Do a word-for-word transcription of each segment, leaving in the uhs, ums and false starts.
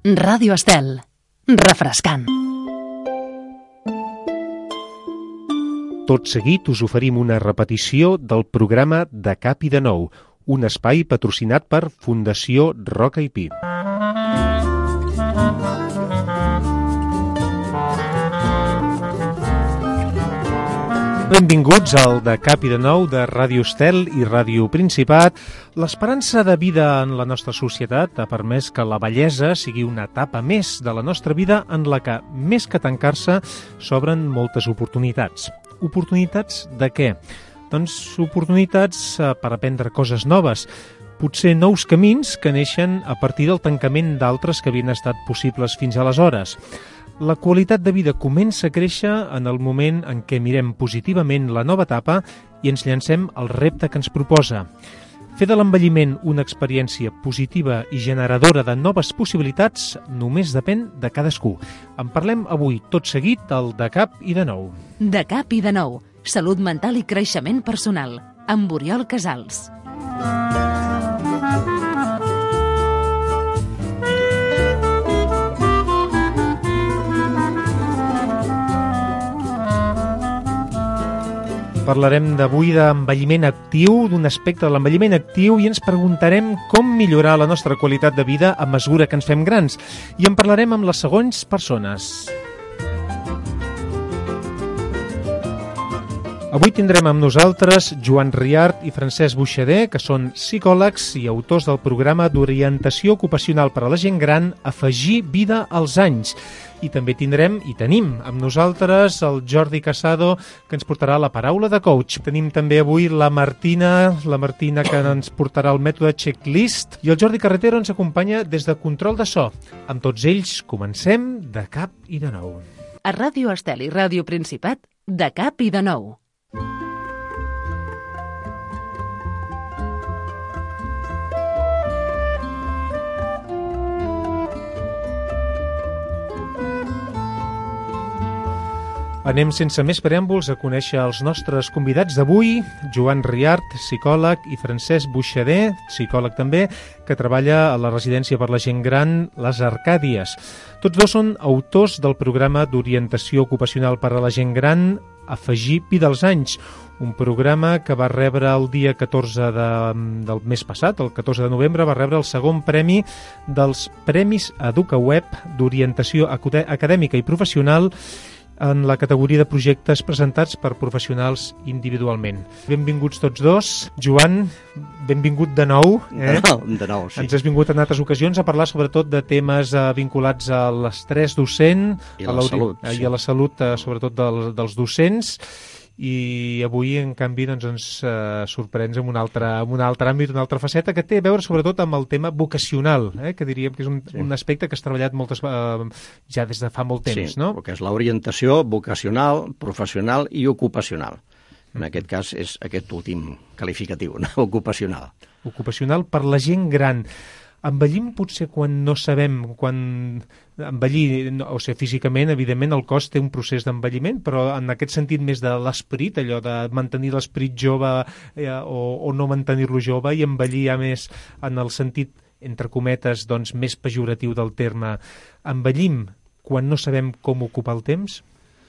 Ràdio Estel. Refrescant. Tot seguit us oferim una repetició del programa De Cap i de Nou, un espai patrocinat per Fundació Roca i Pi. Benvinguts al De Cap i de Nou de Ràdio Estel i Ràdio Principat. L'esperança de vida en la nostra societat ha permès que la vellesa sigui una etapa més de la nostra vida en la que, més que tancar-se, s'obren moltes oportunitats. Oportunitats de què? Doncs oportunitats per aprendre coses noves, potser nous camins que neixen a partir del tancament d'altres que havien estat possibles fins aleshores. La qualitat de vida comença a créixer en el moment en què mirem positivament la nova etapa i ens llancem al repte que ens proposa. Fer de l'envelliment una experiència positiva i generadora de noves possibilitats només depèn de cadascú. En parlem avui tot seguit al De Cap i de Nou. De Cap i de Nou. Salut mental i creixement personal. Amb Oriol Casals. Parlarem d'avui d'envelliment actiu, d'un aspecte de l'envelliment actiu, i ens preguntarem com millorar la nostra qualitat de vida a mesura que ens fem grans. I en parlarem amb les següents persones. Avui tindrem amb nosaltres Joan Riart i Francesc Buixader, que són psicòlegs i autors del programa d'orientació ocupacional per a la gent gran Afegir vida als anys. I també tindrem, i tenim amb nosaltres, el Jordi Casado, que ens portarà la paraula de coach. Tenim també avui la Martina, la Martina que ens portarà el mètode checklist, i el Jordi Carretero ens acompanya des de control de so. Amb tots ells comencem De Cap i de Nou. A Ràdio Estel i Ràdio Principat, De Cap i de Nou. Anem sense més preàmbuls a conèixer els nostres convidats d'avui, Joan Riart, psicòleg, i Francesc Buixader, psicòleg també, que treballa a la residència per la gent gran Les Arcàdies. Tots dos són autors del programa d'orientació ocupacional per a la gent gran Afegir vida als anys, un programa que va rebre el dia catorze de, del mes passat, el catorze de novembre, va rebre el segon premi dels Premis EducaWeb d'orientació acadèmica i professional en la categoria de projectes presentats per professionals individualment. Benvinguts tots dos. Joan, benvingut de nou. Eh? De nou, de nou, sí. Ens has vingut en altres ocasions a parlar sobretot de temes eh, vinculats a l'estrès docent I a la salut. I sí. a la salut, eh, sobretot dels, dels docents. I avui, en canvi, doncs, ens eh, sorprens en un, altre, en un altre àmbit, una altra faceta que té a veure sobretot amb el tema vocacional, eh, que diríem que és un, sí. un aspecte que has treballat moltes, eh, ja des de fa molt temps, sí, no? Sí, que és l'orientació vocacional, professional i ocupacional. En mm. aquest cas és aquest últim qualificatiu, no? Ocupacional. Ocupacional per la gent gran. Envellim potser quan no sabem, quan envellir, o sigui, físicament, evidentment, el cos té un procés d'envelliment, però en aquest sentit més de l'esperit, allò de mantenir l'esperit jove eh, o, o no mantenir-lo jove, i envellir ja més en el sentit, entre cometes, doncs, més pejoratiu del terme. Envellim quan no sabem com ocupar el temps?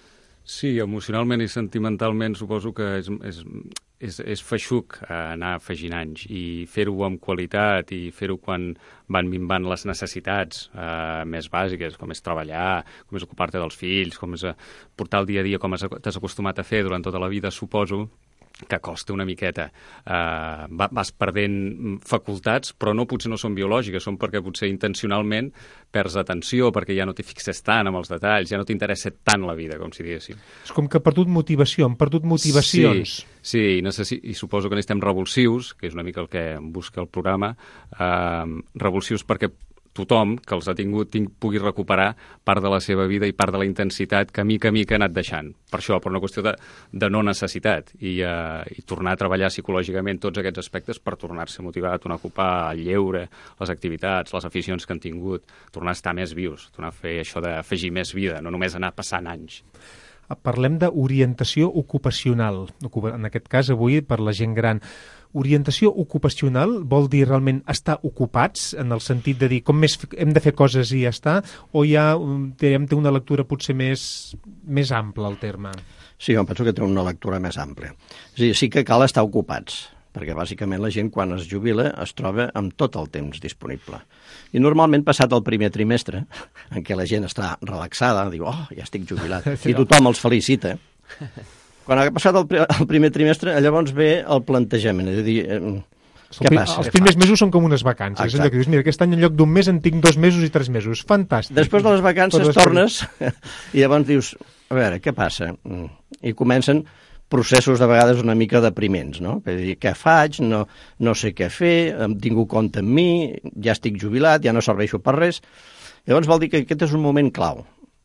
Sí, emocionalment i sentimentalment suposo que és, és, és, és feixuc anar afegint anys, i fer-ho amb qualitat i fer-ho quan van minvant les necessitats eh, més bàsiques, com és treballar, com és ocupar-te dels fills, com és portar el dia a dia com t'has acostumat a fer durant tota la vida, suposo que costa una miqueta. Uh, vas perdent facultats, però no potser no són biològiques, són perquè potser intencionalment perds atenció, perquè ja no t'hi fixes tant amb els detalls, ja no t'interessa tant la vida, com si diguéssim. És com que ha perdut motivació, han perdut motivacions. Sí, sí i, necessi- i suposo que necessitem revulsius, que és una mica el que busca el programa, uh, revulsius perquè tothom que els ha tingut ting, pugui recuperar part de la seva vida i part de la intensitat que mica a mica ha anat deixant. Per això, per una qüestió de, de no necessitat, i, uh, i tornar a treballar psicològicament tots aquests aspectes per tornar-se motivat, tornar a ocupar el lleure, les activitats, les aficions que han tingut, tornar a estar més vius, tornar a fer això d'afegir més vida, no només anar passant anys. parlem d'orientació ocupacional, en aquest cas avui per la gent gran. Orientació ocupacional vol dir realment estar ocupats, en el sentit de dir com més hem de fer coses i ja està, o ja té una lectura potser més, més ampla el terme? Sí, jo penso que té una lectura més àmplia. És a dir, sí que cal estar ocupats, perquè bàsicament la gent quan es jubila es troba amb tot el temps disponible. I normalment passat el primer trimestre, en què la gent està relaxada, diu, oh, ja estic jubilat, i tothom els felicita. Quan ha passat el, el primer trimestre, llavors ve el plantejament, és a dir, eh, què passa? Els primers mesos són com unes vacances. És allò que dius, mira, aquest any en lloc d'un mes en tinc dos mesos i tres mesos. Fantàstic. Després de les vacances tornes i llavors dius, a veure, què passa? I comencen processos de vegades una mica depriments, no? Per dir, què faig? No, no sé què fer, em tinc compte amb mi, ja estic jubilat, ja no serveixo per res. Llavors vol dir que aquest és un moment clau.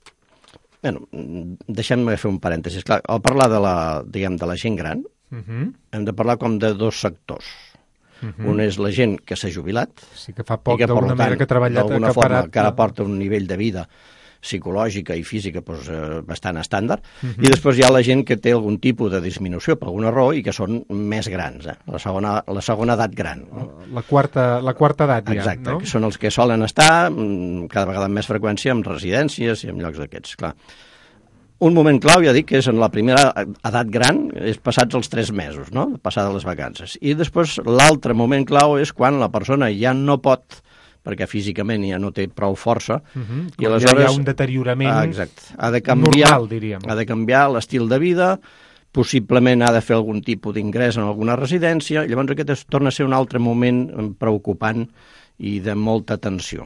Bueno, deixem-me fer un parèntesi. Clar, al parlar de la, diguem, de la gent gran, uh-huh. hem de parlar com de dos sectors. Uh-huh. Un és la gent que s'ha jubilat, sí, que fa poc d'alguna manera que ha treballat, d'alguna que forma, parat, que ara porta un nivell de vida psicològica i física doncs, eh, bastant estàndard, uh-huh. i després hi ha la gent que té algun tipus de disminució per alguna raó i que són més grans, eh? la, segona, la segona edat gran. No? La, quarta, la quarta edat ja, exacte, no? Que són els que solen estar cada vegada amb més freqüència en residències i en llocs d'aquests, clar. Un moment clau, ja dic, que és en la primera edat gran, és passats els tres mesos, no? Passades les vacances. I després l'altre moment clau és quan la persona ja no pot, perquè físicament ja no té prou força, uh-huh. i aleshores ja hi ha un deteriorament ah, exacte, ha de canviar, normal, diríem. Ha de canviar l'estil de vida, possiblement ha de fer algun tipus d'ingrés en alguna residència, llavors aquest es torna a ser un altre moment preocupant i de molta tensió.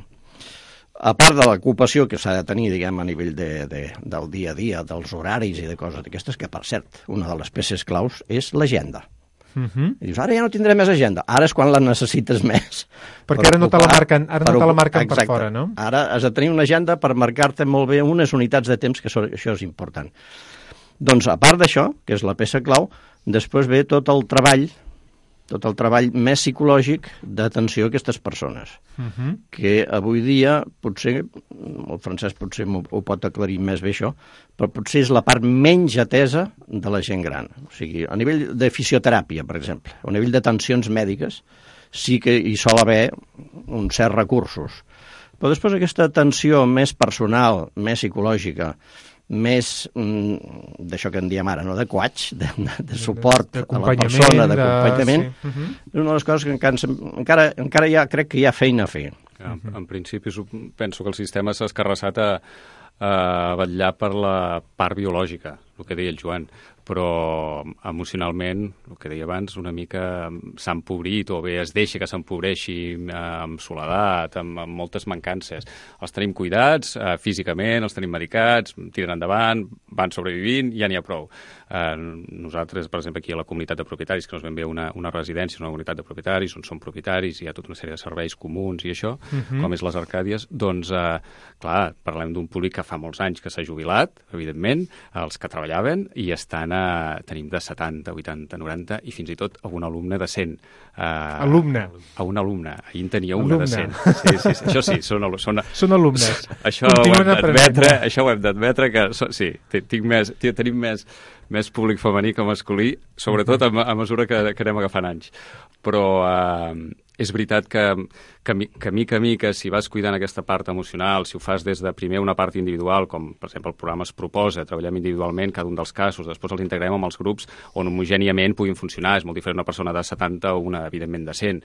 A part de l'ocupació que s'ha de tenir, diguem, a nivell de, de, del dia a dia, dels horaris i de coses d'aquestes, que, per cert, una de les peces claus és l'agenda. Uh-huh. I dius, ara ja no tindré més agenda. Ara és quan la necessites més. Perquè per ara no te la marquen, ara no te la marquen per fora, no? Ara has de tenir una agenda per marcar-te molt bé unes unitats de temps, que això, això és important. Doncs, a part d'això, que és la peça clau, després ve tot el treball tot el treball més psicològic d'atenció a aquestes persones, uh-huh. que avui dia, potser, el Francesc potser ho pot aclarir més bé això, però potser és la part menys atesa de la gent gran. O sigui, a nivell de fisioteràpia, per exemple, a nivell d'atencions mèdiques, sí que hi sol haver uns certs recursos. Però després aquesta atenció més personal, més psicològica, més mm, d'això que en diem ara, no? de coach, de, de suport de, de a la persona, d'acompanyament, de... sí. uh-huh. és una de les coses que encara, encara, encara ja crec que hi ha feina a fer. Ja, uh-huh. En principi penso que el sistema s'ha escarrassat a, a vetllar per la part biològica, el que deia el Joan, però emocionalment, el que deia abans, una mica s'ha empobrit o bé es deixa que s'empobreixi amb soledat, amb, amb moltes mancances. Els tenim cuidats eh, físicament, els tenim medicats, tiren endavant, van sobrevivint, ja n'hi ha prou. Eh, nosaltres, per exemple, aquí a la comunitat de propietaris, que ens vam veure una, una residència, una unitat de propietaris, on són propietaris, hi ha tota una sèrie de serveis comuns i això, uh-huh. com és les Arcàdies, doncs, eh, clar, parlem d'un públic que fa molts anys que s'ha jubilat, evidentment, els que treballaven, i estan a, tenim de setanta, vuitanta, noranta i fins i tot a un alumne de cent. Uh, alumne? A un alumne. Ahir en tenia una de cent. Sí, sí, sí, això sí, són, són, són alumnes. Això ho hem d'admetre, això ho hem d'admetre que so, sí, tinc més, tenim més, més públic femení que masculí, sobretot a, a mesura que, que anem agafant anys. Però uh, és veritat que, que, que mica a mica, si vas cuidant aquesta part emocional, si ho fas des de primer una part individual, com per exemple el programa es proposa, treballem individualment cada un dels casos, després els integrem amb els grups on homogèniament puguin funcionar. És molt diferent una persona de setanta o una, evidentment, de cent,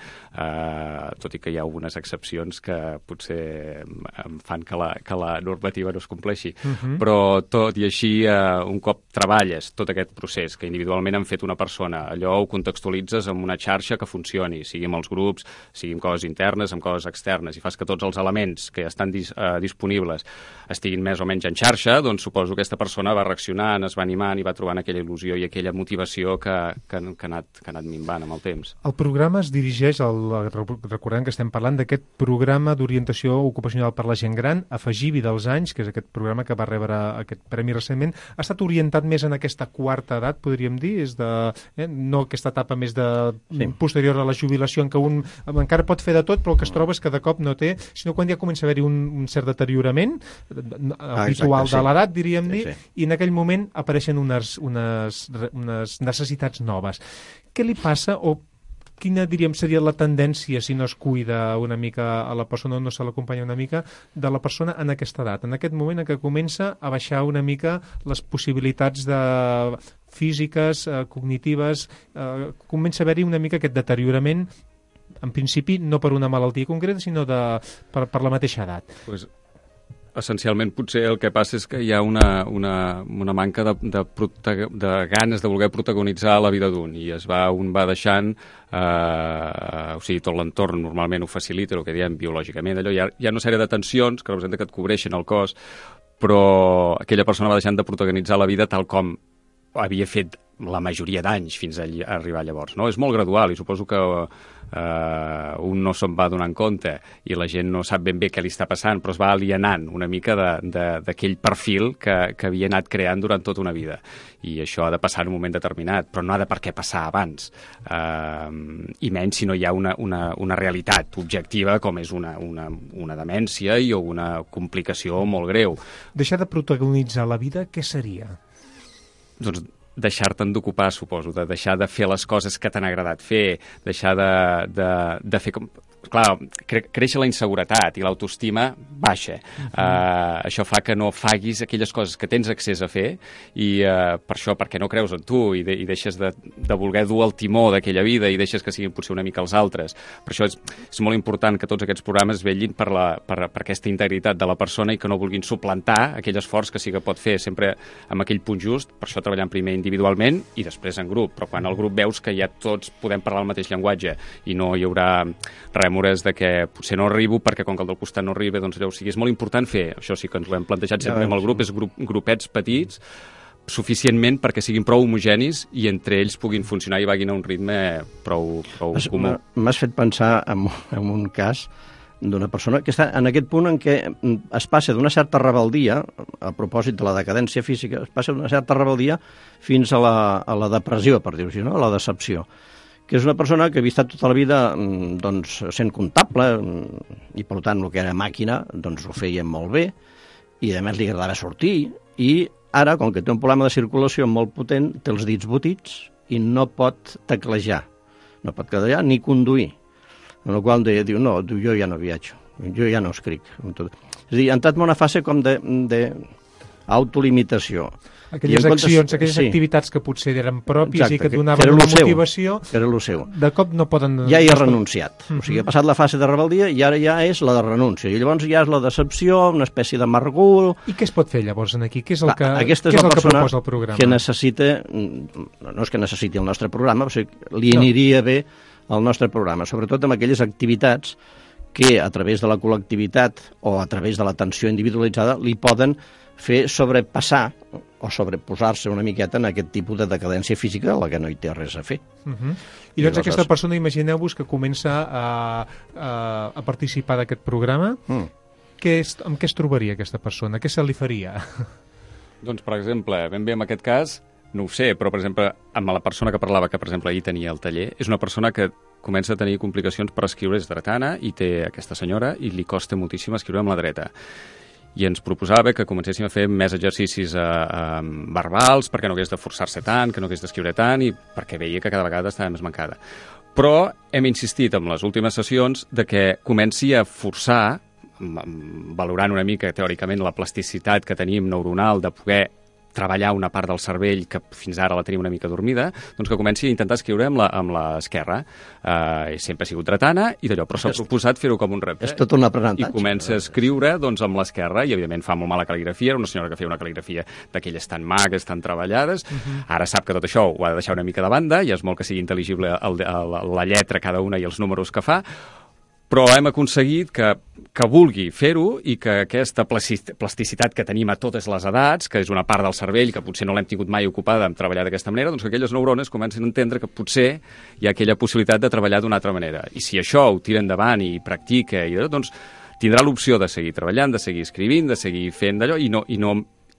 uh, tot i que hi ha algunes excepcions que potser em fan que la, que la normativa no es compleixi. Uh-huh. Però tot i així, uh, un cop treballes tot aquest procés que individualment han fet una persona, allò ho contextualitzes amb una xarxa que funcioni, sigui amb els grups, sigui amb coses internes, amb coses externes, i fas que tots els elements que estan dis, uh, disponibles estiguin més o menys en xarxa, doncs suposo que aquesta persona va reaccionant, es va animant i va trobant aquella il·lusió i aquella motivació que, que, que, ha, anat, que ha anat minvant amb el temps. El programa es dirigeix, al, recordem que estem parlant d'aquest programa d'orientació ocupacional per la gent gran, Afegivi dels anys, que és aquest programa que va rebre aquest premi recentment, ha estat orientat més en aquesta quarta edat, podríem dir, és de, eh, no aquesta etapa més de sí. posterior a la jubilació, en què un encara pot fer de tot, però que es troba és que de cop no té, sinó quan ja comença a haver-hi un, un cert deteriorament ah, habitual exacte, de sí. l'edat, diríem Sí, dir, sí. i en aquell moment apareixen unes, unes, unes necessitats noves. Què li passa o quina, diríem, seria la tendència, si no es cuida una mica a la persona o no se l'acompanya una mica, de la persona en aquesta edat, en aquest moment en què comença a baixar una mica les possibilitats de físiques, eh, cognitives, eh, comença a haver-hi una mica aquest deteriorament, en principi no per una malaltia concreta, sinó de, per, per la mateixa edat. Pues, essencialment, potser el que passa és que hi ha una, una, una manca de, de, protago, de ganes de voler protagonitzar la vida d'un, i es va, un va deixant, eh, o sigui, tot l'entorn normalment ho facilita, el que diem biològicament, allò, hi ha, hi ha una sèrie de tensions que representa que et cobreixen el cos, però aquella persona va deixant de protagonitzar la vida tal com havia fet la majoria d'anys fins a arribar llavors. No? És molt gradual i suposo que eh, un no se'n va donant compte i la gent no sap ben bé què li està passant, però es va alienant una mica d'aquell perfil que, que havia anat creant durant tota una vida. I això ha de passar en un moment determinat, però no ha de per què passar abans. Eh, I menys si no hi ha una, una, una realitat objectiva com és una, una, una demència i o una complicació molt greu. Deixar de protagonitzar la vida, què seria? Doncs deixar-te'n d'ocupar, suposo, de deixar de fer les coses que t'han agradat fer, deixar de, de, de fer com... Clar, cre créixer la inseguretat i l'autoestima baixa. Uh-huh. uh, això fa que no faguis aquelles coses que tens accés a fer i uh, per això, perquè no creus en tu i, de, i deixes de, de voler dur el timó d'aquella vida i deixes que siguin potser una mica els altres. Per això és, és molt important que tots aquests programes vetllin per, la, per, per aquesta integritat de la persona i que no vulguin suplantar aquell esforç que sí que pot fer sempre amb aquell punt just, per això treballant primer individualment i després en grup, però quan el grup veus que ja tots podem parlar el mateix llenguatge i no hi haurà rèmores de que potser no arribo perquè com que el del costat no arriba, doncs allò, o sigui, és molt important fer, això sí que ens ho hem plantejat sempre amb el grup, és grup, grupets petits, suficientment perquè siguin prou homogenis i entre ells puguin funcionar i vagin a un ritme prou, prou comú. M'has fet pensar en, en un cas d'una persona que està en aquest punt en què es passa d'una certa rebeldia, a propòsit de la decadència física, es passa d'una certa rebeldia fins a la, a la depressió, per dir-ho així, no? A la decepció, que és una persona que havia estat tota la vida doncs, sent comptable i, per tant, el que era màquina doncs, ho feia molt bé i, a més, li agradava sortir i ara, com que té un problema de circulació molt potent, té els dits botits i no pot teclejar, no pot teclejar ni conduir. En la qual diu, no, jo ja no viatjo, jo ja no escric. És a dir, ha entrat en una fase com de, de autolimitació. Aquelles comptes, accions, aquelles sí. activitats que potser eren pròpies Exacte, i que et que donaven era una lo seu, motivació, que era lo seu. de cop no poden... Ja hi ha renunciat. Uh-huh. O sigui, ha passat la fase de rebeldia i ara ja és la de renúncia. I llavors ja és la decepció, una espècie d'amargur... I què es pot fer llavors en aquí? Què és el que, Aquesta què és és la el que persona proposa el programa? que necessita... No és que necessiti el nostre programa, o sigui, li aniria no. bé el nostre programa, sobretot amb aquelles activitats que a través de la col·lectivitat o a través de l'atenció individualitzada li poden fer sobrepassar o sobreposar-se una miqueta en aquest tipus de decadència física a la que no hi té res a fer. Uh -huh. I doncs I aquesta persona, imagineu-vos que comença a, a, a participar d'aquest programa. Mm. Què és, amb què es trobaria aquesta persona? Què se li faria? Doncs, per exemple, ben bé en aquest cas, no ho sé, però, per exemple, amb la persona que parlava, que, per exemple, ahir tenia el taller, és una persona que comença a tenir complicacions per escriure, és dretana, i té aquesta senyora, i li costa moltíssim escriure amb la dreta. I ens proposava que comencéssim a fer més exercicis eh, eh, verbals perquè no hagués de forçar-se tant, que no hagués d'escriure tant i perquè veia que cada vegada estava més mancada. Però hem insistit en les últimes sessions de que comenci a forçar, valorant una mica teòricament la plasticitat que tenim neuronal de poder treballar una part del cervell que fins ara la tenim una mica dormida, doncs que comenci a intentar escriure amb l'esquerra. Uh, sempre ha sigut dretana i d'allò, però s'ha proposat fer-ho com un repte. És tot un aprenentatge. I comença a escriure doncs, amb l'esquerra i, evidentment, fa molt mala cal·ligrafia. Era una senyora que feia una cal·ligrafia d'aquelles tan magues, tan treballades. Uh-huh. Ara sap que tot això ho ha de deixar una mica de banda i és molt que sigui intel·ligible el, el, la lletra cada una i els números que fa, però hem aconseguit que, que vulgui fer-ho i que aquesta plasticitat que tenim a totes les edats, que és una part del cervell que potser no l'hem tingut mai ocupada en treballar d'aquesta manera, doncs que aquelles neurones comencen a entendre que potser hi ha aquella possibilitat de treballar d'una altra manera. I si això ho tira endavant i practica, i, doncs tindrà l'opció de seguir treballant, de seguir escrivint, de seguir fent d'allò i no... I no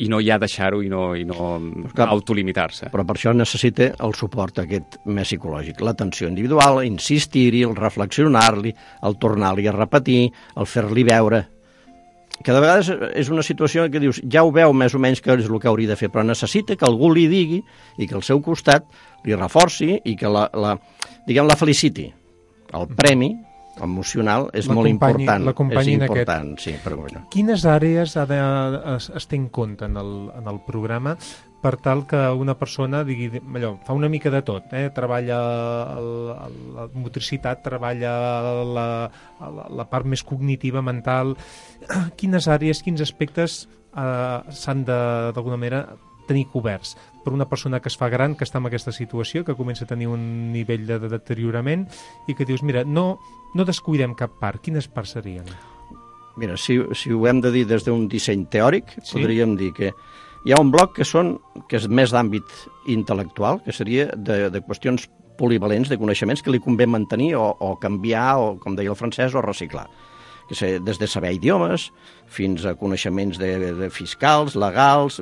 i no ja deixar-ho i no, i no autolimitar-se. Però per això necessita el suport aquest més psicològic, l'atenció individual, insistir-hi, el reflexionar-li, el tornar-li a repetir, el fer-li veure. Que de vegades és una situació que dius, ja ho veu més o menys que és el que hauria de fer, però necessita que algú li digui i que al seu costat li reforci i que la, la, diguem, la feliciti. El premi emocional és molt important. És important, sí, per això. Quines àrees ha de, es, es té en compte en el, en el programa per tal que una persona digui, allò, fa una mica de tot, eh? Treballa el, el, la motricitat, treballa la, la, la part més cognitiva, mental. Quines àrees, quins aspectes eh, s'han de, d'alguna manera, tenir coberts per una persona que es fa gran, que està en aquesta situació, que comença a tenir un nivell de, de deteriorament i que dius, mira, no, no descuidem cap part. Quines parts serien? Mira, si, si ho hem de dir des d'un disseny teòric, sí? Podríem dir que hi ha un bloc que, són, que és més d'àmbit intel·lectual, que seria de, de qüestions polivalents, de coneixements que li convé mantenir o, o canviar, o, com deia el francès, o reciclar. Que sé, des de saber idiomes fins a coneixements de, de fiscals, legals,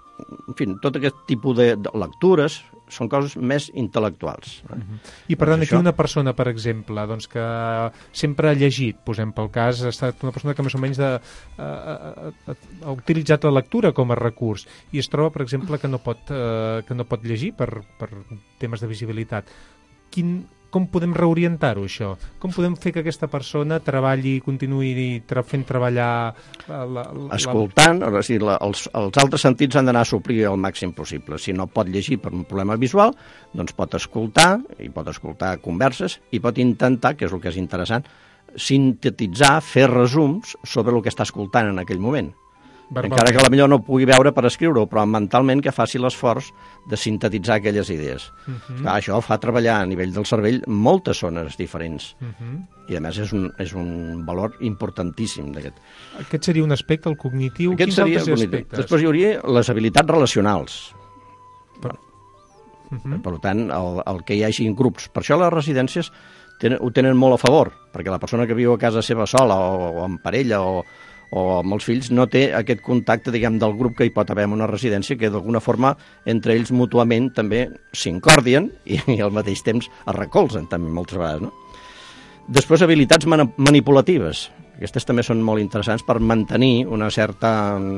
en fi, tot aquest tipus de, de lectures són coses més intel·lectuals. Eh? Uh-huh. I per tant, doncs aquí això... una persona, per exemple, doncs que sempre ha llegit, posem pel cas, ha estat una persona que més o menys de, uh, uh, uh, ha utilitzat la lectura com a recurs i es troba, per exemple, que no pot, uh, que no pot llegir per, per temes de visibilitat. Quin, com podem reorientar-ho, això? Com podem fer que aquesta persona treballi, continuï tra fent treballar... La, la, la... Escoltant, o sigui, la, els, els altres sentits han d'anar a suplir al màxim possible. Si no pot llegir per un problema visual, doncs pot escoltar, i pot escoltar converses, i pot intentar, que és el que és interessant, sintetitzar, fer resums sobre el que està escoltant en aquell moment. Encara que potser no pugui veure per escriure-ho, però mentalment que faci l'esforç de sintetitzar aquelles idees. Uh-huh. Clar, això fa treballar a nivell del cervell moltes zones diferents. Uh-huh. I a més és un, és un valor importantíssim d'aquest. Aquest seria un aspecte, el cognitiu. Aquest Quins seria altres el cognitiu. aspectes? Després hi hauria les habilitats relacionals. Per, uh-huh. per tant, el, el que hi hagi grups. Per això les residències tenen, ho tenen molt a favor, perquè la persona que viu a casa seva sola o, o amb parella o o amb els fills, no té aquest contacte, diguem, del grup que hi pot haver en una residència, que d'alguna forma entre ells mútuament també s'incordien i, i al mateix temps es recolzen també moltes vegades, no? Després, habilitats man manipulatives. Aquestes també són molt interessants per mantenir una certa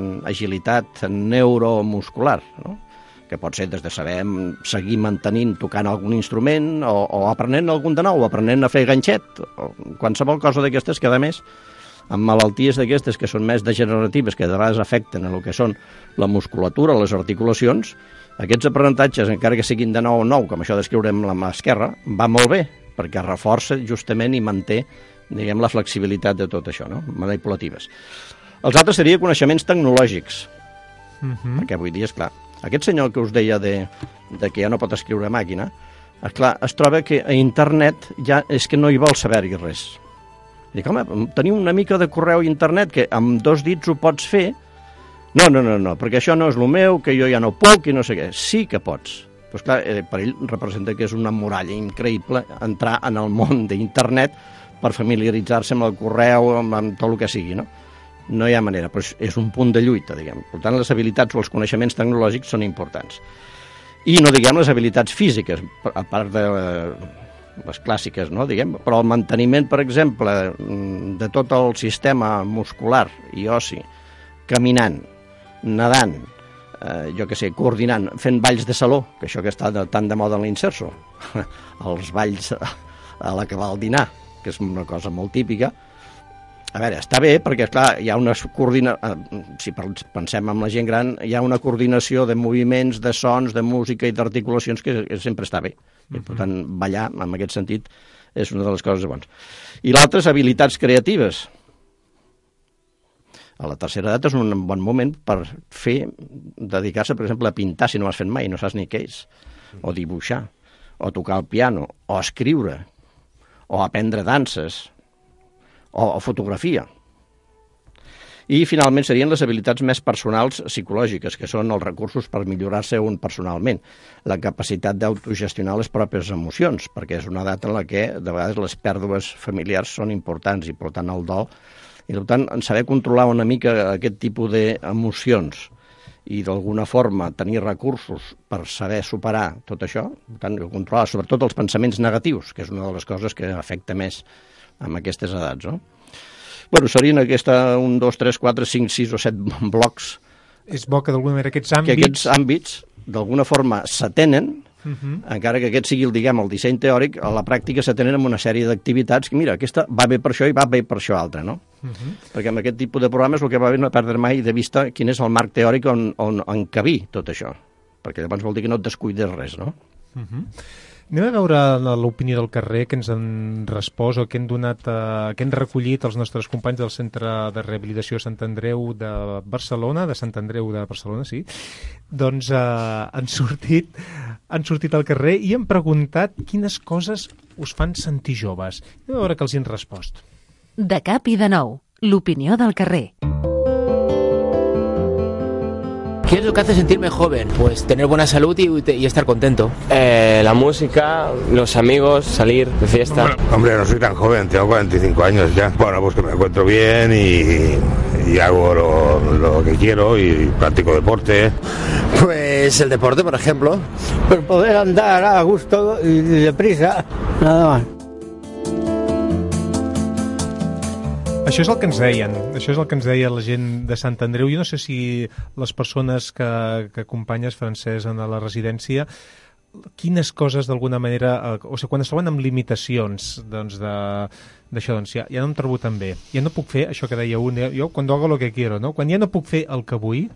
agilitat neuromuscular, no? Que pot ser des de saber seguir mantenint tocant algun instrument o, o aprenent algun de nou, o aprenent a fer ganxet, o qualsevol cosa d'aquestes que, a més, amb malalties d'aquestes que són més degeneratives, que de vegades afecten a el que són la musculatura, les articulacions, aquests aprenentatges, encara que siguin de nou en nou, com això d'escriure amb la mà esquerra, va molt bé, perquè reforça justament i manté, diguem, la flexibilitat de tot això, no? Manipulatives. Els altres serien coneixements tecnològics, uh-huh. perquè avui dia, esclar, aquest senyor que us deia de, de que ja no pot escriure a màquina, esclar, es troba que a internet ja és que no hi vol saber-hi res. Dic, home, teniu una mica de correu i internet que amb dos dits ho pots fer. No, no, no, no, perquè això no és el meu, que jo ja no puc i no sé què. Sí que pots. Però, esclar, per ell representa que és una muralla increïble entrar en el món d'internet per familiaritzar-se amb el correu, amb, amb tot el que sigui, no? No hi ha manera, però és, és un punt de lluita, diguem. Per tant, les habilitats o els coneixements tecnològics són importants. I no diguem les habilitats físiques, a part de... les clàssiques, no, diguem, però el manteniment, per exemple, de tot el sistema muscular i ossi, caminant, nedant, eh, jo què sé, coordinant, fent balls de saló, que això que està de, tan de moda en l'Inserso, els balls a l'acabar el dinar, que és una cosa molt típica. A veure, està bé perquè, esclar, hi ha una coordinació, si pensem en la gent gran, hi ha una coordinació de moviments, de sons, de música i d'articulacions que, que sempre està bé. I, per tant, ballar, en aquest sentit, és una de les coses bones. I l'altre és habilitats creatives. A la tercera edat és un bon moment per fer, dedicar-se, per exemple, a pintar, si no ho has fet mai, no saps ni què és, o dibuixar, o tocar el piano, o escriure, o aprendre danses, o, o fotografia. I, finalment, serien les habilitats més personals psicològiques, que són els recursos per millorar-se un personalment. La capacitat d'autogestionar les pròpies emocions, perquè és una edat en la que, de vegades, les pèrdues familiars són importants, i, per tant, el dol. I, per tant, en saber controlar una mica aquest tipus d'emocions i d'alguna forma tenir recursos per saber superar tot això, tant controlar sobretot els pensaments negatius, que és una de les coses que afecta més amb aquestes edats, no? Bueno, serien aquesta un, dos, tres, quatre, cinc, sis o set blocs. És bo que d'alguna manera aquests àmbits... Que aquests àmbits, d'alguna forma, s'atenen, uh -huh. encara que aquest sigui, el, diguem, el disseny teòric, a la pràctica s'atenen amb una sèrie d'activitats que, mira, aquesta va bé per això i va bé per això altre, no? Uh -huh. Perquè amb aquest tipus de programes el que va bé no perdre mai de vista quin és el marc teòric on, on encabir tot això, perquè llavors vol dir que no et descuides res, no? Uh -huh. Anem a veure l'opinió del carrer que ens han respost o que han donat, eh, que han recollit els nostres companys del Centre de Rehabilitació Sant Andreu de Barcelona, de Sant Andreu de Barcelona, sí. Doncs eh, han sortit han sortit al carrer i han preguntat quines coses us fan sentir joves. Anem a veure que els hi han respost. De cap i de nou, l'opinió del carrer. ¿Qué es lo que hace sentirme joven? Pues tener buena salud y, y estar contento. Eh, la música, los amigos, salir de fiesta. Bueno, hombre, no soy tan joven, tengo cuarenta y cinco años ya. Bueno, pues que me encuentro bien y, y hago lo, lo que quiero y practico deporte. Pues el deporte, por ejemplo. Pues poder andar a gusto y deprisa, nada más. Això és el que ens deien, això és el que ens deia la gent de Sant Andreu. Jo no sé si les persones que, que acompanyes, Francesc, a la residència, quines coses d'alguna manera, o sigui, quan es troben amb limitacions, doncs, d'això, doncs, ja, ja no em trobo tan bé, ja no puc fer això que deia un, jo quan hago lo que quiero, no? Quan ja no puc fer el que vull,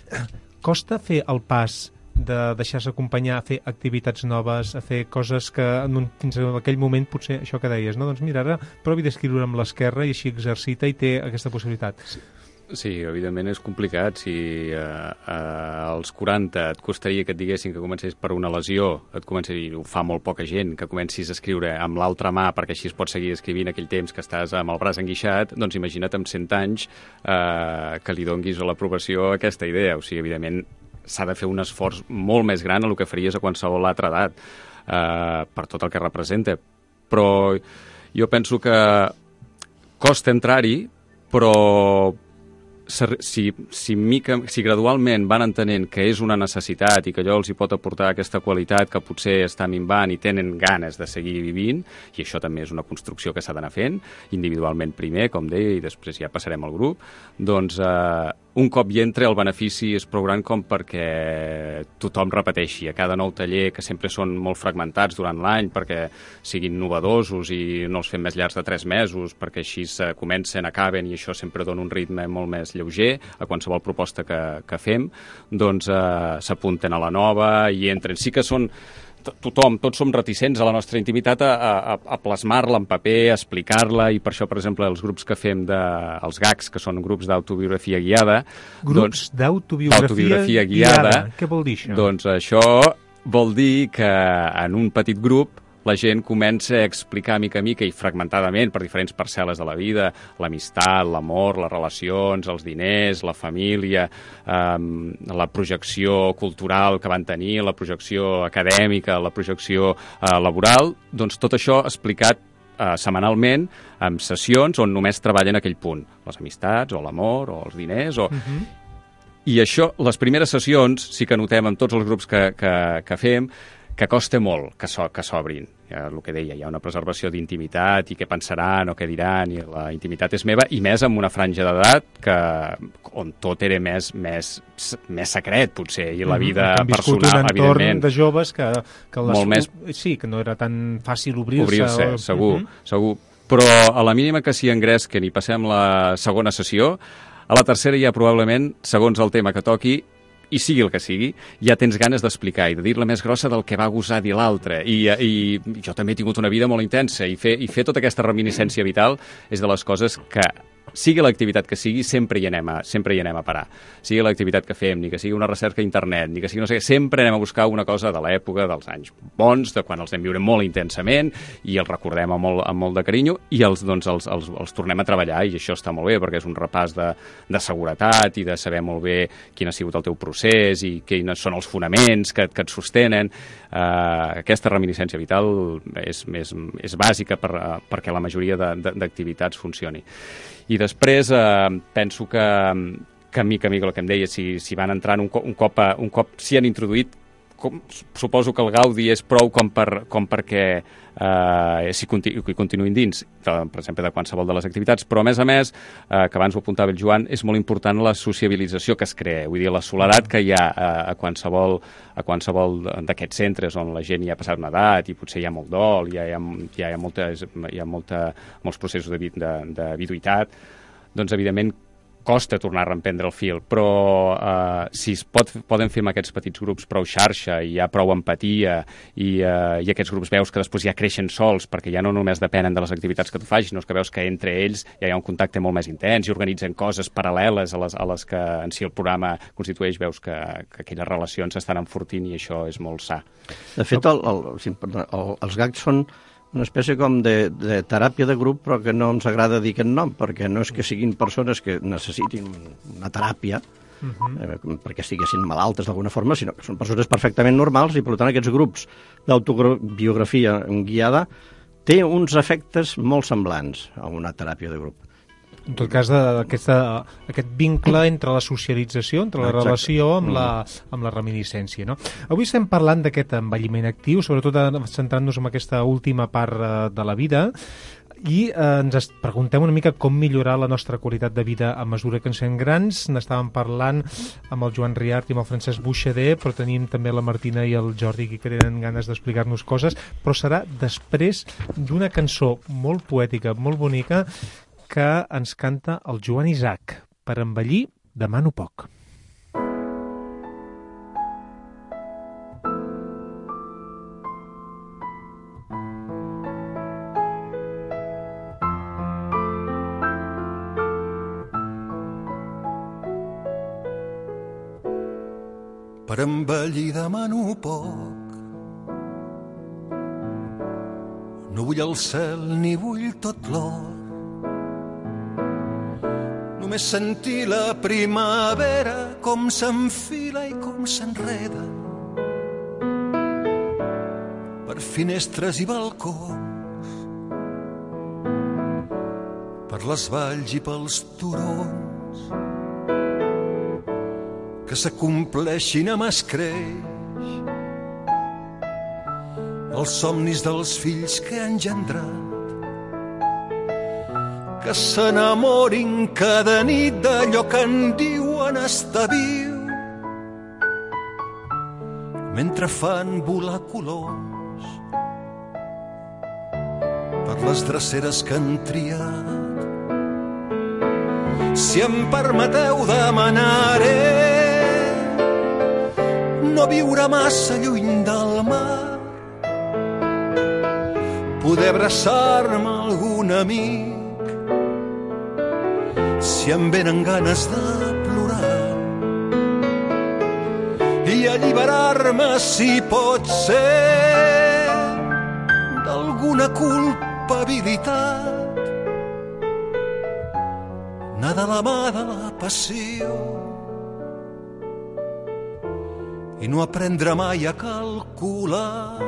costa fer el pas de deixar-se acompanyar a fer activitats noves, a fer coses que en un, fins a aquell moment potser això que deies, no? Doncs mira, ara provi d'escriure amb l'esquerra i així exercita i té aquesta possibilitat. Sí. Sí, evidentment és complicat. Si eh, eh, als quaranta et costaria que et diguessin que comencés per una lesió, et començaria, ho fa molt poca gent, que comencis a escriure amb l'altra mà perquè així es pot seguir escrivint aquell temps que estàs amb el braç enguixat, doncs imagina't amb cent anys eh, que li donguis l'aprovació a aquesta idea. O sigui, evidentment, s'ha de fer un esforç molt més gran a el que faries a qualsevol altra edat eh, per tot el que representa. Però jo penso que costa entrar-hi, però si, si, mica, si gradualment van entenent que és una necessitat i que allò els hi pot aportar aquesta qualitat que potser està minvant i tenen ganes de seguir vivint, i això també és una construcció que s'ha d'anar fent, individualment primer, com deia, i després ja passarem al grup, doncs eh, un cop hi entra el benefici és prou gran com perquè tothom repeteixi a cada nou taller, que sempre són molt fragmentats durant l'any perquè siguin novedosos i no els fem més llargs de tres mesos, perquè així se comencen, acaben, i això sempre dona un ritme molt més lleuger a qualsevol proposta que, que fem, doncs eh, s'apunten a la nova i entren. Sí que són tothom, tots som reticents a la nostra intimitat a, a, a plasmar-la en paper, a explicar-la, i per això, per exemple, els grups que fem, de, els gags, que són grups d'autobiografia guiada... Grups doncs, d'autobiografia guiada. guiada. Què vol dir això? Doncs això vol dir que en un petit grup la gent comença a explicar mica a mica i fragmentadament per diferents parcel·les de la vida, l'amistat, l'amor, les relacions, els diners, la família, eh, la projecció cultural que van tenir, la projecció acadèmica, la projecció eh, laboral, doncs tot això explicat eh, setmanalment en sessions on només treballen aquell punt, les amistats o l'amor o els diners o... Uh-huh. I això, les primeres sessions, sí que notem en tots els grups que, que, que fem, que costa molt que, so, que s'obrin. Ja, el que deia, hi ha una preservació d'intimitat i què pensaran o què diran, i la intimitat és meva, i més amb una franja d'edat que, on tot era més, més, més secret, potser, i la vida mm, personal, evidentment. Un entorn de joves que, que les, molt més... sí, que no era tan fàcil obrir-se. Obrir-se, o... segur, uh -huh. segur. Però a la mínima que s'hi engresquen i passem la segona sessió, a la tercera ja probablement, segons el tema que toqui, i sigui el que sigui, ja tens ganes d'explicar i de dir-la més grossa del que va gosar dir l'altre. I, I jo també he tingut una vida molt intensa i fer, i fer tota aquesta reminiscència vital és de les coses que, sigui l'activitat que sigui, sempre hi anem a, sempre hi anem a parar. Sigui l'activitat que fem, ni que sigui una recerca a internet, ni que sigui no sé què, sempre anem a buscar una cosa de l'època dels anys bons, de quan els vam viure molt intensament i els recordem amb molt, amb molt de carinyo i els, doncs, els, els, els tornem a treballar, i això està molt bé perquè és un repàs de, de seguretat i de saber molt bé quin ha sigut el teu procés i quins són els fonaments que, que et sostenen. Uh, aquesta reminiscència vital és, és, és bàsica per, uh, perquè la majoria d'activitats funcioni. I després eh, penso que, que mica a mica, el que em deia, si, si van entrant un, co un cop, a, un cop s'hi han introduït, com, suposo que el gaudi és prou com, per, com perquè eh, s'hi continu, continuïn dins, de, per exemple, de qualsevol de les activitats. Però, a més a més, eh, que abans ho apuntava el Joan, és molt important la sociabilització que es crea, vull dir, la soledat que hi ha a, a qualsevol, a qualsevol d'aquests centres on la gent ja ha passat una edat i potser hi ha molt dol, hi ha, hi ha, hi ha, moltes, hi ha molta, molts processos de, de, de viduïtat, doncs, evidentment, costa tornar a reemprendre el fil, però eh, si es pot, poden fer amb aquests petits grups prou xarxa i hi ha prou empatia i, eh, i aquests grups veus que després ja creixen sols perquè ja no només depenen de les activitats que tu fas, sinó que veus que entre ells ja hi ha un contacte molt més intens i organitzen coses paral·leles a les, a les que en si el programa constitueix, veus que, que aquelles relacions s'estan enfortint i això és molt sa. De fet, el, el, el, el, els gags són una espècie com de, de teràpia de grup, però que no ens agrada dir aquest nom, perquè no és que siguin persones que necessitin una teràpia, uh-huh. eh, perquè estiguessin malaltes d'alguna forma, sinó que són persones perfectament normals i, per tant, aquests grups d'autobiografia guiada té uns efectes molt semblants a una teràpia de grup. En tot cas, aquesta, aquest vincle entre la socialització, entre la Exacte. relació amb, mm. la, amb la reminiscència. No? Avui estem parlant d'aquest envelliment actiu, sobretot centrant-nos en aquesta última part eh, de la vida, i eh, ens preguntem una mica com millorar la nostra qualitat de vida a mesura que ens fem grans. N'estàvem parlant amb el Joan Riart i amb el Francesc Buixader, però tenim també la Martina i el Jordi que tenen ganes d'explicar-nos coses, però serà després d'una cançó molt poètica, molt bonica, que ens canta el Joan Isaac. Per envellir, demano poc. Per envellir demano poc. No vull el cel ni vull tot l'or. Només sentir la primavera com s'enfila i com s'enreda per finestres i balcons, per les valls i pels turons, que s'acompleixin amb escreix els somnis dels fills que ha engendrat, que s'enamorin cada nit d'allò que en diuen estar viu, mentre fan volar colors per les dreceres que han triat. Si em permeteu demanaré no viure massa lluny del mar, poder abraçar-me a algun amic si em venen ganes de plorar, i alliberar-me, si pot ser, d'alguna culpabilitat, anar de la mà de la passió i no aprendre mai a calcular.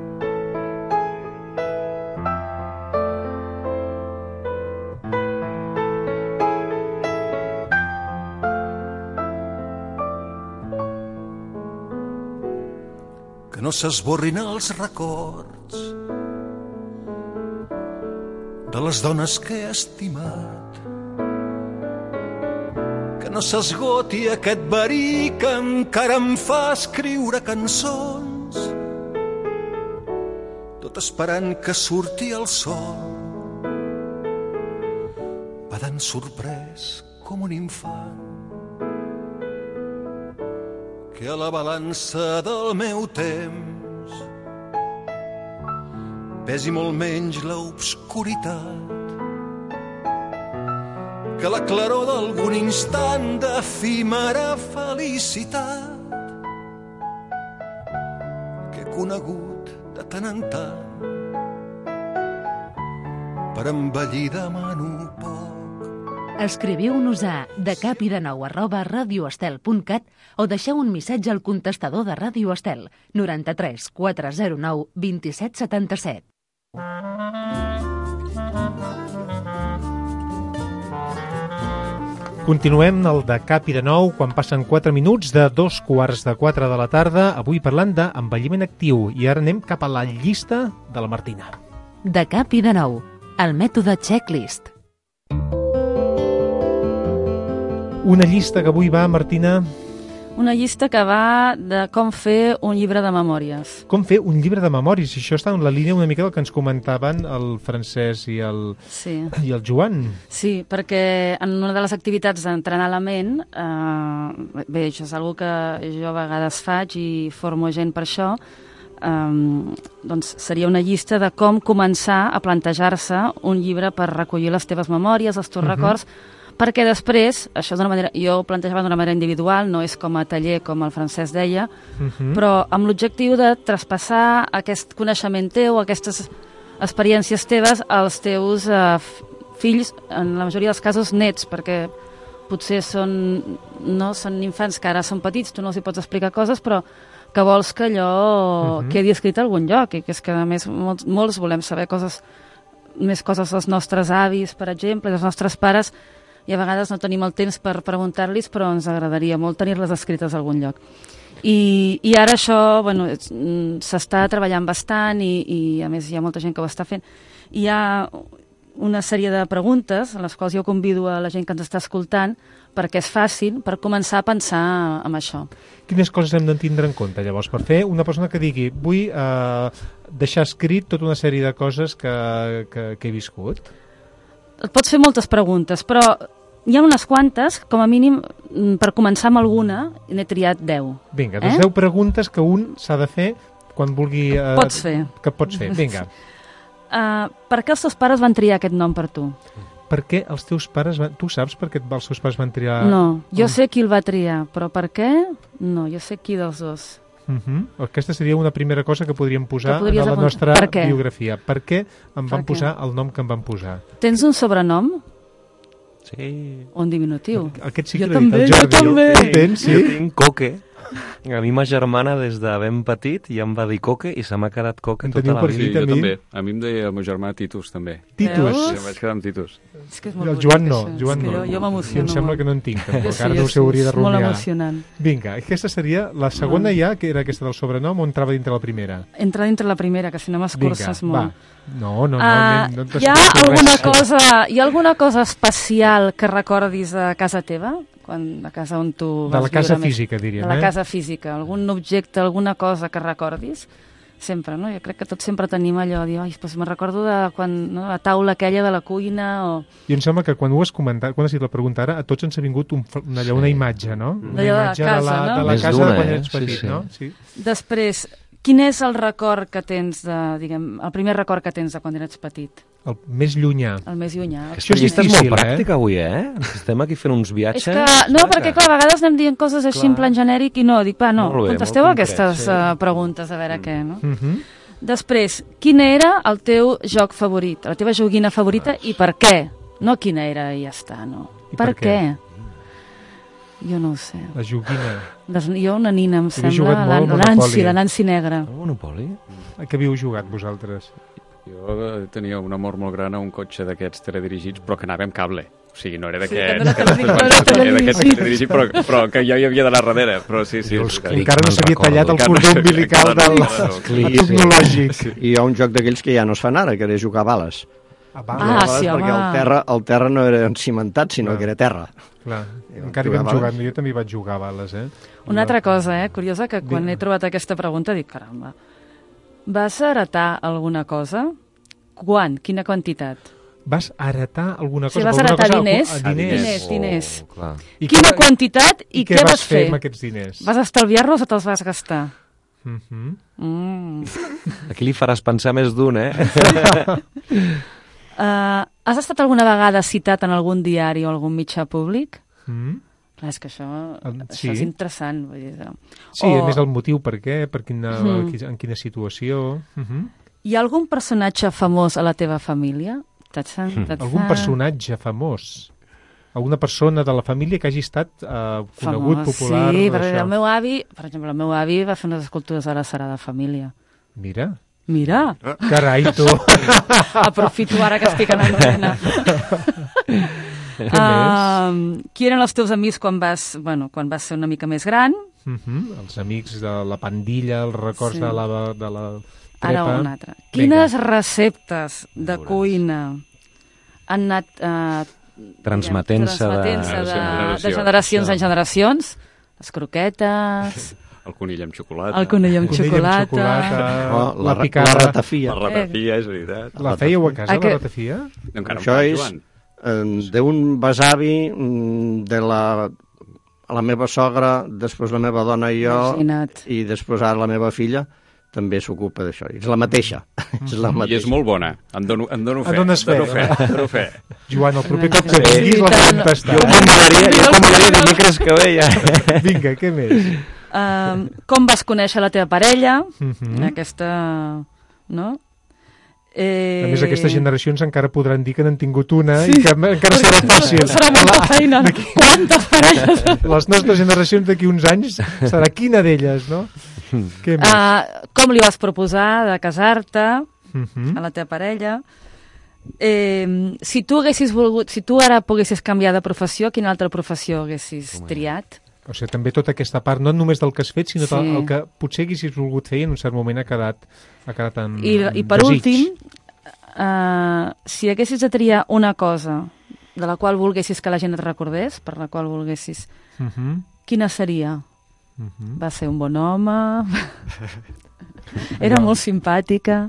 No s'esborrin els records de les dones que he estimat, que no s'esgoti aquest verí que encara em fa escriure cançons, tot esperant que surti el sol, badant sorprès com un infant, que a la balança del meu temps pesi molt menys l'obscuritat, que la claror d'algun instant d'efímera felicitat que he conegut de tant en tant. Per envellir demano poc. Escriviu-nos a decapidenou arroba radioestel punt cat o deixeu un missatge al contestador de Ràdio Estel noranta-tres quatre zero nou vint-i-set setanta-set. Continuem el de cap i de nou quan passen quatre minuts de dos quarts de quatre de la tarda, avui parlant d'envelliment actiu. I ara anem cap a la llista de la Martina. De cap i de nou, el mètode checklist. Una llista que avui va, Martina... Una llista que va de com fer un llibre de memòries. Com fer un llibre de memòries. I això està en la línia una mica del que ens comentaven el Francesc i el, sí. i el Joan. Sí, perquè en una de les activitats d'entrenar la ment, eh, bé, això és una que jo a vegades faig i formo gent per això, eh, doncs seria una llista de com començar a plantejar-se un llibre per recollir les teves memòries, els teus uh-huh. records, perquè després, això d'una manera, jo ho plantejava d'una manera individual, no és com a taller, com el Francesc deia, uh-huh. però amb l'objectiu de traspassar aquest coneixement teu, aquestes experiències teves als teus eh, fills, en la majoria dels casos nets, perquè potser són, no, són infants que ara són petits, tu no els hi pots explicar coses, però que vols que allò uh-huh. quedi escrit a algun lloc, i que és que a més molts, molts volem saber coses, més coses dels nostres avis, per exemple, dels nostres pares, i a vegades no tenim el temps per preguntar-los, però ens agradaria molt tenir-les escrites a algun lloc. I, i ara això, bueno, s'està treballant bastant i, i a més hi ha molta gent que ho està fent. Hi ha una sèrie de preguntes a les quals jo convido a la gent que ens està escoltant perquè és fàcil per començar a pensar en això. Quines coses hem de tindre en compte, llavors, per fer una persona que digui vull eh, deixar escrit tota una sèrie de coses que, que, que he viscut? Et pots fer moltes preguntes, però hi ha unes quantes, com a mínim, per començar amb alguna, n'he triat deu. Vinga, doncs eh? deu preguntes que un s'ha de fer quan vulgui... Eh, pots fer. Que pots fer, vinga. Uh, per què els teus pares van triar aquest nom per tu? Per què els teus pares van... Tu saps per què els teus pares van triar... No, jo oh. sé qui el va triar, però per què? No, jo sé qui dels dos. Uh-huh. Aquesta seria una primera cosa que podríem posar que a la nostra per biografia. Per què em van per posar què? El nom que em van posar? Tens un sobrenom? Sí. O un diminutiu? Aquest sí que jo l'he dit el Jordi. Jo també, jo també. Tens, sí? Jo tinc Coque. A mi ma germana des de ben petit ja em va dir Coque i se m'ha quedat Coque en tota la vida. Sí, jo també. A mi em deia el meu germà Titus, també. Titus? Sí, em vaig quedar amb Titus. És que és molt el Joan no. bonic, Joan no. Jo, jo m'emociono. Em sembla que no en tinc, tampoc. Sí, Ara no sí, s'ho hauria de rumiar. Molt emocionant. Vinga, aquesta seria la segona no. ja, que era aquesta del sobrenom, o entrava dintre la primera? Entra dintre la primera, que si no m'escurces molt. Va. No, no, no. Uh, no, no hi, ha alguna cosa, hi ha alguna cosa especial que recordis de casa teva? Quan, a casa on tu de vas la casa viure física, més, diríem. De la eh? casa física. Algun objecte, alguna cosa que recordis? Sempre, no? Jo crec que tots sempre tenim allò, dir, ai, doncs me'n recordo de quan, no, la taula aquella de la cuina o... I em sembla que quan ho has comentat, quan has dit la pregunta ara, a tots ens ha vingut un, una, sí. una imatge, no? Una imatge de, casa, de la, no? de la casa de quan eh? ets petit, sí, sí. no? Sí. Després, quin és el record que tens de, diguem, el primer record que tens de quan eres petit? El més llunyà. El més llunyà. Això és difícil, és molt pràctic, eh? avui, eh? Estem aquí fent uns viatges... És que, no, perquè, clar, a vegades anem dient coses així en plan genèric i no, dic, va, no, bé, contesteu aquestes sí. uh, preguntes, a veure mm. què, no? Mm -hmm. Després, quin era el teu joc favorit, la teva joguina favorita i per què? No quina era i ja està, no. I per, per què? què? Jo no ho sé. La joguina. Les, jo una nina, em Havia sembla, la, la Nancy, la Nancy negra. El Monopoli? A què havíeu jugat vosaltres? Jo tenia un amor molt gran a un cotxe d'aquests teledirigits, però que anava amb cable. O sigui, no era sí, d'aquests que teledirigit, però, però que jo hi havia d'anar darrere. Però sí, sí. Els encara no s'havia tallat el cordó umbilical del tecnològic. I hi ha un joc d'aquells que ja no es fan ara, que era jugar a bales. A bales, ah, sí, perquè el terra, el terra no era cimentat, sinó clar. que era terra. Clar, encara hi vam jugar, jo també hi vaig jugar a bales, eh? Una altra cosa, eh, curiosa, que quan he trobat aquesta pregunta dic, caramba, vas heretar alguna cosa? Quan? Quina quantitat? Vas heretar alguna cosa? Si vas heretar cosa, diners, a diners, diners, diners. Oh, I quina què, quantitat i, i què, què vas vas fer? amb aquests diners? Vas estalviar-los o te'ls vas gastar? Mm-hmm. Mm. Aquí li faràs pensar més d'un, eh? uh, has estat alguna vegada citat en algun diari o algun mitjà públic? Mm. Clar, és que això, um, això sí. és interessant. Vull dir, no? Sí, o... a més el motiu per què, per quina, mm. en quina situació... Mm-hmm. Hi ha algun personatge famós a la teva família? Mm. Algun personatge famós? Alguna persona de la família que hagi estat uh, conegut, famós, popular? Sí, perquè el meu avi, per exemple, el meu avi va fer unes escultures a la Sagrada Família. Mira. Mira. Carai, tu. Aprofito ara que estic en antena. Uh, qui eren els teus amics quan vas, bueno, quan vas ser una mica més gran? Uh -huh. Els amics de la pandilla, els records sí. de la, de la trepa. Ara un altre. Quines Vinga. receptes de cuina han anat uh, transmetent-se de, de, de, de generacions en generacions? Les croquetes... El conill amb xocolata. El conill amb xocolata. xocolata. Oh, la, la, la ratafia. La ratafia, és veritat. La fèieu a casa, la ratafia? No, encara Això és eh, d'un besavi de la, la meva sogra, després la meva dona i jo, Imagina't. i després ara la meva filla, també s'ocupa d'això. És la mateixa. Mm. és la mateixa. I és molt bona. En dono, en dono fe. En dones fe. En dono fe. En dono fe. Joan, el proper cop que vinguis la podem tastar. Jo com m'agradaria dimecres que ve ja. Vinga, què més? Uh, com vas conèixer la teva parella? Uh -huh. Aquesta... No? Eh... A més, aquestes generacions encara podran dir que n'han tingut una sí. i que encara serà fàcil. Serà molta feina. Quantes parelles? Les nostres generacions d'aquí uns anys serà quina d'elles, no? Què més? Uh, com li vas proposar de casar-te uh -huh. a la teva parella? Eh, si tu haguessis volgut, si tu ara poguessis canviar de professió, quina altra professió haguessis Home. triat? O sigui, també tota aquesta part, no només del que has fet, sinó sí. el que potser haguessis volgut fer i en un cert moment ha quedat, ha quedat en I, en i per desig. últim, uh, si haguessis de triar una cosa de la qual volguessis que la gent et recordés, per la qual volguessis, uh -huh. quina seria? Uh -huh. Va ser un bon home? Era no. molt simpàtica?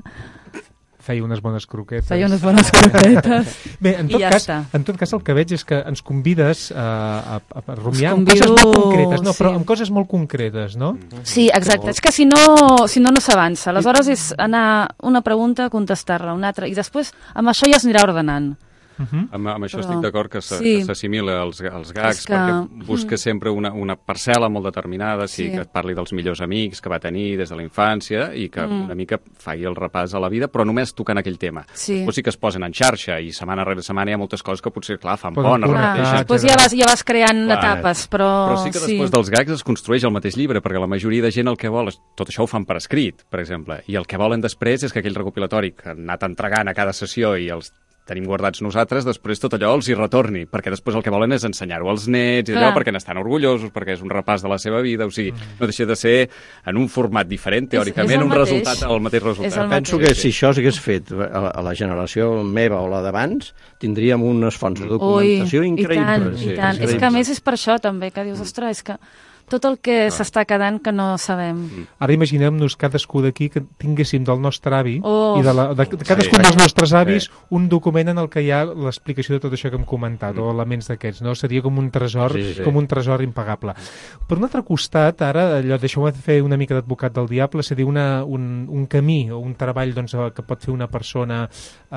Feia unes bones croquetes. Feia unes bones croquetes. Bé, en tot, ja cas, està. en tot cas el que veig és que ens convides a, a, a rumiar convido, amb coses molt concretes, no, sí. però amb coses molt concretes, no? Sí, exacte. És que si no si no, no s'avança. Aleshores és anar una pregunta, contestar-la, una altra, i després amb això ja s'anirà ordenant. Uh-huh. Amb, amb això Però... estic d'acord que s'assimila sí. els, els gags, que... perquè busca sempre una, una parcel·la molt determinada, sí, sí. que et parli dels millors amics que va tenir des de la infància i que mm. una mica faci el repàs a la vida, però només tocant aquell tema. Sí. Després sí que es posen en xarxa i setmana rere setmana hi ha moltes coses que potser, clar, fan Poden pona. Ah, després ja vas, ja vas creant clar. etapes, però... Però sí que després sí. dels gags es construeix el mateix llibre, perquè la majoria de gent el que vol és... Tot això ho fan per escrit, per exemple, i el que volen després és que aquell recopilatori que han anat entregant a cada sessió i els tenim guardats nosaltres, després tot allò els hi retorni, perquè després el que volen és ensenyar-ho als nets, i allò perquè n'estan orgullosos, perquè és un repàs de la seva vida, o sigui, no deixa de ser en un format diferent, teòricament, és, és un mateix. resultat, el mateix resultat. El Penso mateix. que si això s'hagués fet a, a la generació meva o la d'abans, tindríem unes fonts de documentació Ui, increïbles. I tant, i tant. Sí, és que a més és per això també, que dius, ostres, és que tot el que s'està quedant que no sabem. Ara imaginem-nos cadascú d'aquí que tinguéssim del nostre avi oh. i de, la, de, de cadascun sí. dels nostres avis sí. un document en el que hi ha l'explicació de tot això que hem comentat, mm. o elements d'aquests, no? Seria com un tresor, sí, sí. com un tresor impagable. Per un altre costat, ara, allò, deixeu-me fer una mica d'advocat del diable, és a dir, una, un, un camí o un treball doncs, que pot fer una persona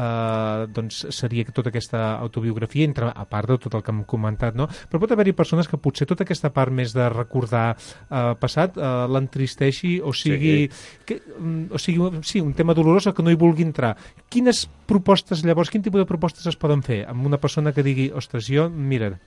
eh, doncs seria tota aquesta autobiografia, entre, a part de tot el que hem comentat, no? Però pot haver-hi persones que potser tota aquesta part més de recordar eh, passat eh, l'entristeixi o sigui, sí. que, o sigui sí, un tema dolorós que no hi vulgui entrar. Quines propostes llavors, quin tipus de propostes es poden fer amb una persona que digui, ostres, jo, mira,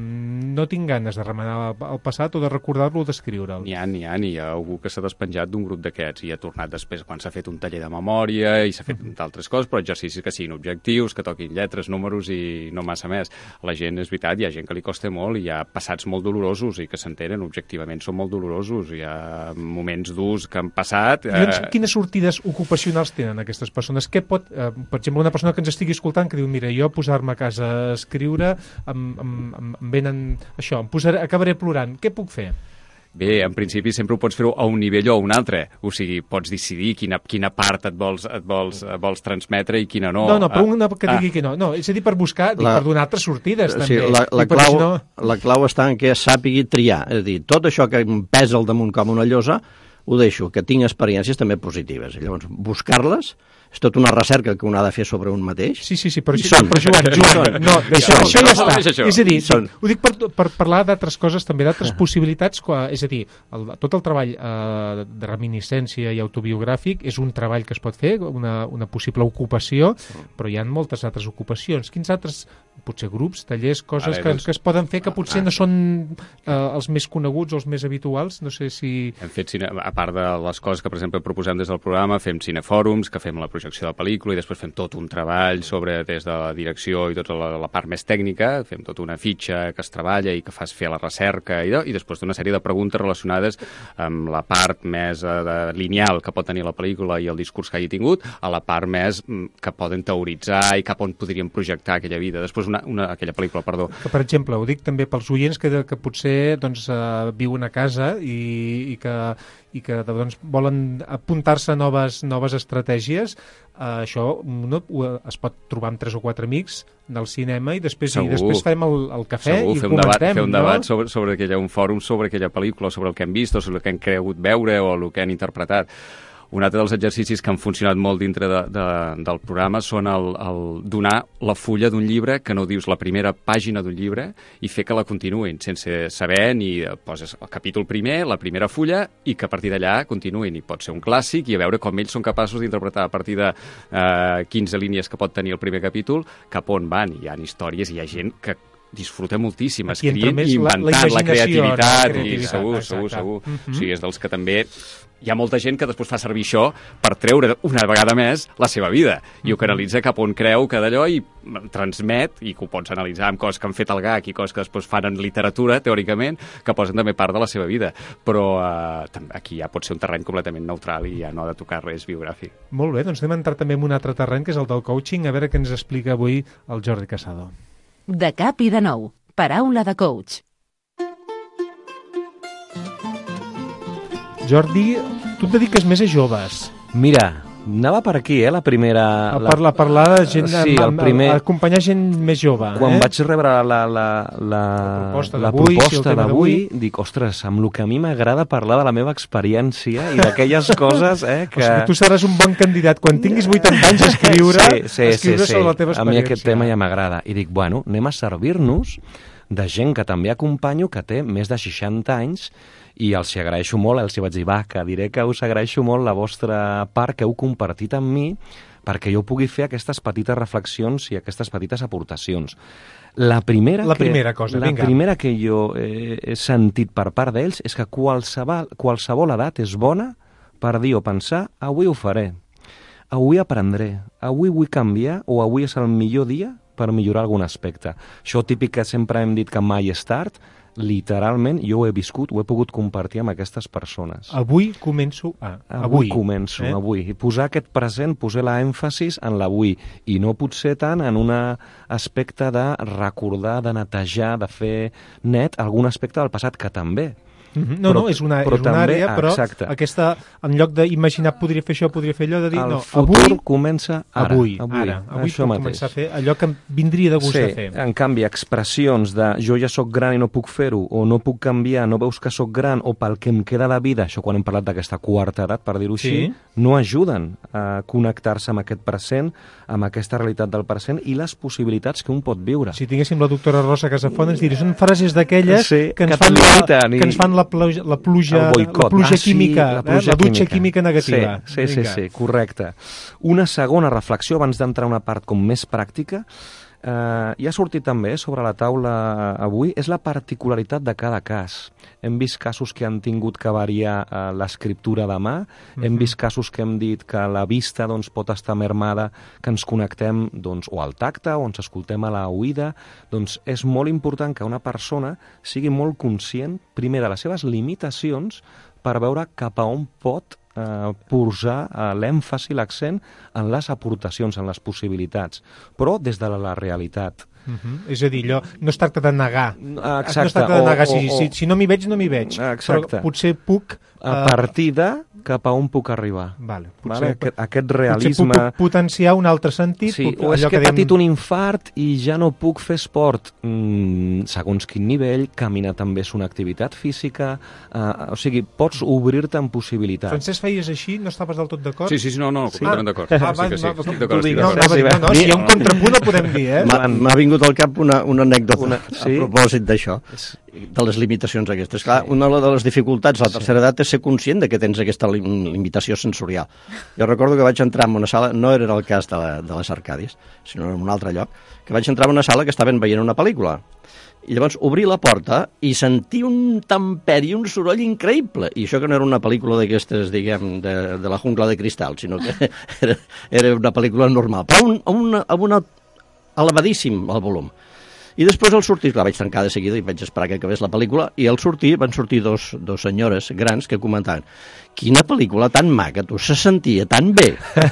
no tinc ganes de remenar el passat o de recordar-lo o d'escriure'l? N'hi ha, n'hi ha, n'hi ha algú que s'ha despenjat d'un grup d'aquests i ha tornat després quan s'ha fet un taller de memòria i s'ha fet mm. d'altres coses, però exercicis que siguin objectius, que toquin lletres, números i no massa més. La gent, és veritat, hi ha gent que li costa molt i hi ha passats molt dolorosos i que s'entenen objectivament. Efectivament, són molt dolorosos. Hi ha moments durs que han passat. Eh... Quines sortides ocupacionals tenen aquestes persones? Què pot, eh, per exemple, una persona que ens estigui escoltant que diu, mira, jo posar-me a casa a escriure, em, em, em venen això, em posaré, acabaré plorant. Què puc fer? Bé, en principi sempre ho pots fer a un nivell o a un altre. O sigui, pots decidir quina, quina part et vols, et vols, vols transmetre i quina no. No, no, però una que digui ah. que no. No, és a dir, per buscar, la, per donar altres sortides, sí, també. La, la, I clau, no... la clau està en què sàpigui triar. És a dir, tot això que em pesa al damunt com una llosa, ho deixo, que tinc experiències també positives. I llavors, buscar-les és tota una recerca que un ha de fer sobre un mateix. Sí, sí, sí, però, això, però Joan, Joan, no, això, això ja està. És a dir, són... ho dic per, per parlar d'altres coses, també d'altres possibilitats, és a dir, el, tot el treball eh, de reminiscència i autobiogràfic és un treball que es pot fer, una, una possible ocupació, però hi ha moltes altres ocupacions. Quins altres, potser grups, tallers, coses que, que es poden fer que potser no són eh, els més coneguts o els més habituals? No sé si... Hem fet, cine, a part de les coses que, per exemple, proposem des del programa, fem cinefòrums, que fem la projecció de pel·lícula i després fem tot un treball sobre des de la direcció i tota la, la part més tècnica, fem tota una fitxa que es treballa i que fas fer la recerca i, i després d'una sèrie de preguntes relacionades amb la part més eh, de, lineal que pot tenir la pel·lícula i el discurs que hagi tingut, a la part més que poden teoritzar i cap on podríem projectar aquella vida, després una, una, aquella pel·lícula, perdó. Que, per exemple, ho dic també pels oients que, que potser doncs, uh, viuen a casa i, i que, i que doncs, volen apuntar-se a noves, noves estratègies, uh, això no, es pot trobar amb tres o quatre amics del cinema i després, i després farem el, el cafè Segur, i fer comentem, un debat, fer un no? debat sobre, sobre aquella, un fòrum sobre aquella pel·lícula, sobre el que hem vist o sobre el que hem cregut veure o el que han interpretat. Un altre dels exercicis que han funcionat molt dintre de, de, del programa són el, el donar la fulla d'un llibre, que no dius la primera pàgina d'un llibre, i fer que la continuïn, sense saber ni poses el capítol primer, la primera fulla, i que a partir d'allà continuïn. I pot ser un clàssic i a veure com ells són capaços d'interpretar a partir de eh, quinze línies que pot tenir el primer capítol, cap on van. Hi ha històries, hi ha gent que disfruta moltíssim, escrivint i inventant la, la creativitat, no? La creativitat, i segur, exacte. segur, segur. Uh-huh. O sigui, és dels que també hi ha molta gent que després fa servir això per treure una vegada més la seva vida i ho canalitza cap on creu que d'allò i transmet, i que ho pots analitzar amb coses que han fet el gag i coses que després fan en literatura, teòricament, que posen també part de la seva vida. Però eh, aquí ja pot ser un terreny completament neutral i ja no ha de tocar res biogràfic. Molt bé, doncs anem a entrar també en un altre terreny, que és el del coaching, a veure què ens explica avui el Jordi Casado. De cap i de nou, paraula de coach. Jordi, tu et dediques més a joves. Mira, anava per aquí, eh, la primera... A parlar, a parlar de gent, sí, a, el primer... a acompanyar gent més jove. Quan eh? vaig rebre la, la, la, la, la proposta la d'avui, proposta si d'avui, dic, ostres, amb el que a mi m'agrada parlar de la meva experiència i d'aquelles coses eh, que... O sigui, tu seràs un bon candidat quan tinguis vuitanta anys a escriure, sí, sí, escriure sí, sobre sí. la teva experiència. A mi aquest tema ja m'agrada. I dic, bueno, anem a servir-nos de gent que també acompanyo, que té més de seixanta anys, i els hi agraeixo molt, els hi vaig dir, va, que diré que us agraeixo molt la vostra part que heu compartit amb mi perquè jo pugui fer aquestes petites reflexions i aquestes petites aportacions. La primera, la que, primera cosa, la vinga. primera que jo eh, he sentit per part d'ells és que qualsevol, qualsevol edat és bona per dir o pensar, avui ho faré, avui aprendré, avui vull canviar o avui és el millor dia per millorar algun aspecte. Això típic que sempre hem dit que mai és tard, literalment jo ho he viscut, ho he pogut compartir amb aquestes persones. Avui començo a... Avui, avui començo, eh? avui. I posar aquest present, posar l'èmfasis en l'avui, i no potser tant en un aspecte de recordar, de netejar, de fer net algun aspecte del passat que també. Mm-hmm. No, però, no, és una, és una també, àrea, però exacte. Aquesta, en lloc d'imaginar podria fer això, podria fer allò, de dir, el no, futur avui... comença ara. Avui, avui, ara, avui això puc mateix. començar a fer allò que em vindria de gust sí, de fer. En canvi, expressions de jo ja sóc gran i no puc fer-ho, o no puc canviar, no veus que sóc gran, o pel que em queda de vida, això quan hem parlat d'aquesta quarta edat, per dir-ho sí. així, no ajuden a connectar-se amb aquest present, amb aquesta realitat del present i les possibilitats que un pot viure. Si tinguéssim la doctora Rosa Casafont, ens diria, són frases d'aquelles sí, que, ens que, fan la, i... que ens fan la pluja, la pluja La pluja ah, sí, química, la, pluja eh? La dutxa química. química negativa. Sí, sí, sí, sí, correcte. Una segona reflexió, abans d'entrar a una part com més pràctica, eh, ja ha sortit també sobre la taula avui, és la particularitat de cada cas. Hem vist casos que han tingut que variar eh, l'escriptura de mà, mm-hmm. hem vist casos que hem dit que la vista doncs, pot estar mermada, que ens connectem doncs, o al tacte o ens escoltem a la oïda. Doncs és molt important que una persona sigui molt conscient, primer, de les seves limitacions per veure cap a on pot eh, posar eh, l'èmfasi, l'accent en les aportacions, en les possibilitats, però des de la, la realitat. Uh-huh. És a dir, allò, no es tracta de negar. Exacte. No es tracta de negar, o, si, o, si, si no m'hi veig, no m'hi veig. Exacte. Però potser puc... A partir de cap a on puc arribar. Vale, potser, vale? Aquest, aquest realisme... Potser puc potenciar un altre sentit. Sí, puc, o és allò que he que dèiem... patit un infart i ja no puc fer esport. Mm, segons quin nivell, caminar també és una activitat física, uh, o sigui, pots obrir-te en possibilitats. Francesc, feies així? No estaves del tot d'acord? Sí, sí, sí, no, no, completament d'acord. Ah, sí, que sí, va, estic d'acord. No, no, no, no, si hi ha un contrapunt el podem dir, eh? M'ha vingut al cap una, una anècdota una, sí? a propòsit d'això, de les limitacions aquestes. Clar, una de les dificultats a la tercera edat és ser conscient de que tens aquesta limitació sensorial. Jo recordo que vaig entrar en una sala, no era el cas de, la, de les Arcàdies, sinó en un altre lloc, que vaig entrar en una sala que estaven veient una pel·lícula i llavors obrir la porta i sentir un tamperi, un soroll increïble. I això que no era una pel·lícula d'aquestes, diguem, de, de la jungla de cristal, sinó que era, era una pel·lícula normal, però un, un, amb un elevadíssim el volum. I després al sortir, clar, vaig tancar de seguida i vaig esperar que acabés la pel·lícula, i al sortir van sortir dos, dos senyores grans que comentaven: quina pel·lícula tan maca, tu, se sentia tan bé.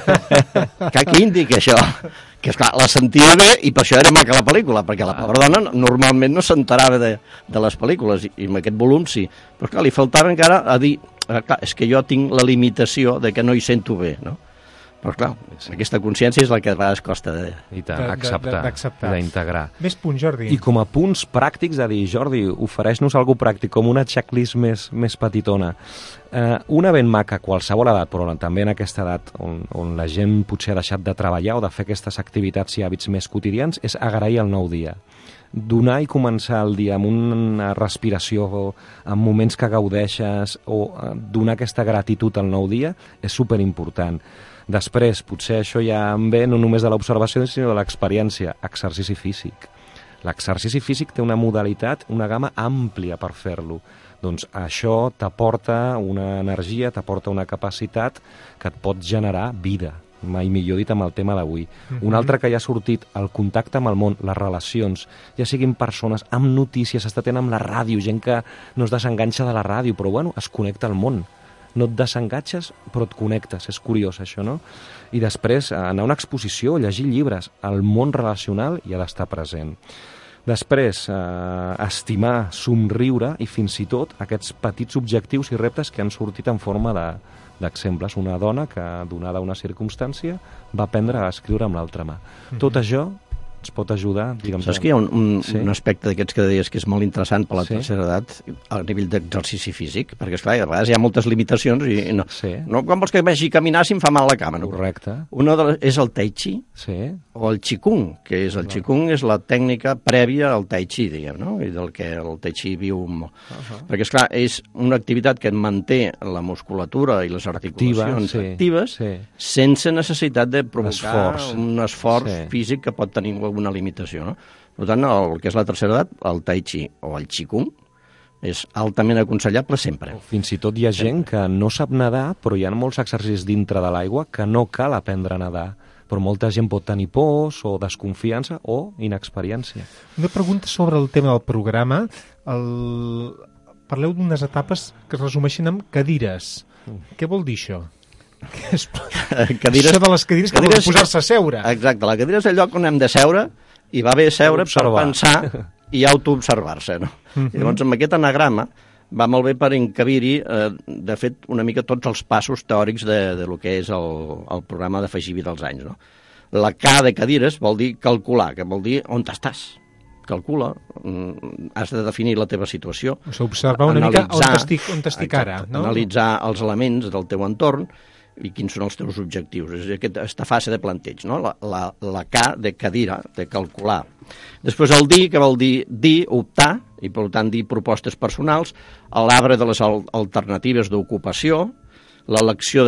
Que què indica això? Que, esclar, la sentia bé i per això era maca la pel·lícula, perquè la pobra dona normalment no s'enterava de, de les pel·lícules, i, i amb aquest volum sí. Però, esclar, li faltava encara a dir, clar, és que jo tinc la limitació de que no hi sento bé, no? Però, clar, aquesta consciència és la que a vegades costa de... I tant, acceptar, d'integrar. Més punts, Jordi. I com a punts pràctics, a dir, Jordi, ofereix-nos alguna pràctic, com una checklist més, més petitona. Eh, una ben maca a qualsevol edat, però també en aquesta edat on, on la gent potser ha deixat de treballar o de fer aquestes activitats i hàbits més quotidians, és agrair el nou dia. Donar i començar el dia amb una respiració, o amb moments que gaudeixes, o donar aquesta gratitud al nou dia, és superimportant. Després, potser això ja en ve no només de l'observació, sinó de l'experiència. Exercici físic. L'exercici físic té una modalitat, una gamma àmplia per fer-lo. Doncs això t'aporta una energia, t'aporta una capacitat que et pot generar vida. Mai millor dit amb el tema d'avui. Mm-hmm. Un altre que ja ha sortit, el contacte amb el món, les relacions, ja siguin persones amb notícies, està tenint amb la ràdio, gent que no es desenganxa de la ràdio, però bueno, es connecta al món. No et desengatxes, però et connectes. És curiós, això, no? I després, anar a una exposició, llegir llibres. El món relacional hi ha d'estar present. Després, eh, estimar, somriure i fins i tot aquests petits objectius i reptes que han sortit en forma de, d'exemples. Una dona que, donada una circumstància, va aprendre a escriure amb l'altra mà. Mm-hmm. Tot això ens pot ajudar, diguem... Saps que hi ha un, un, sí. un aspecte d'aquests que deies que és molt interessant per la sí. tercera edat a nivell d'exercici físic, perquè, esclar, a vegades hi ha moltes limitacions i no, sí. no quan vols que vagi a caminar si em fa mal la cama. No? Correcte. Una de les, és el tai chi sí. o el qigong, que és el qigong és la tècnica prèvia al tai chi, diguem, no? I del que el tai chi viu molt. Uh-huh. Perquè, esclar, és una activitat que manté la musculatura i les articulacions Activa, sí. actives sí. sense necessitat de provocar esforç. un esforç sí. físic que pot tenir una limitació, no? Per tant, el que és la tercera edat, el tai chi o el qigong, és altament aconsellable sempre. Fins i tot hi ha gent que no sap nedar, però hi ha molts exercicis dintre de l'aigua que no cal aprendre a nedar. Però molta gent pot tenir pors o desconfiança o inexperiència. Una pregunta sobre el tema del programa. El... Parleu d'unes etapes que es resumeixen amb cadires. Mm. Què vol dir això? És... cadires, això de les cadires, cadires que posar-se a seure. Exacte, la cadira és el lloc on hem de seure i va bé seure per pensar i autoobservar-se, no? Uh-huh. I llavors amb aquest anagrama va molt bé per encabir-hi, eh, de fet, una mica tots els passos teòrics de, de lo que és el, el programa d'Afegir Vida als anys, no? La K de cadires vol dir calcular, que vol dir on t'estàs. Calcula, has de definir la teva situació. O sigui, observar una analitzar, mica on t'estic, on t'estic exacte, ara. No? Analitzar els elements del teu entorn i quins són els teus objectius. És aquesta fase de planteig, no? La, la, la K de cadira, de calcular. Després el dir, que vol dir dir, optar, i per tant dir propostes personals, l'arbre de les alternatives d'ocupació, l'elecció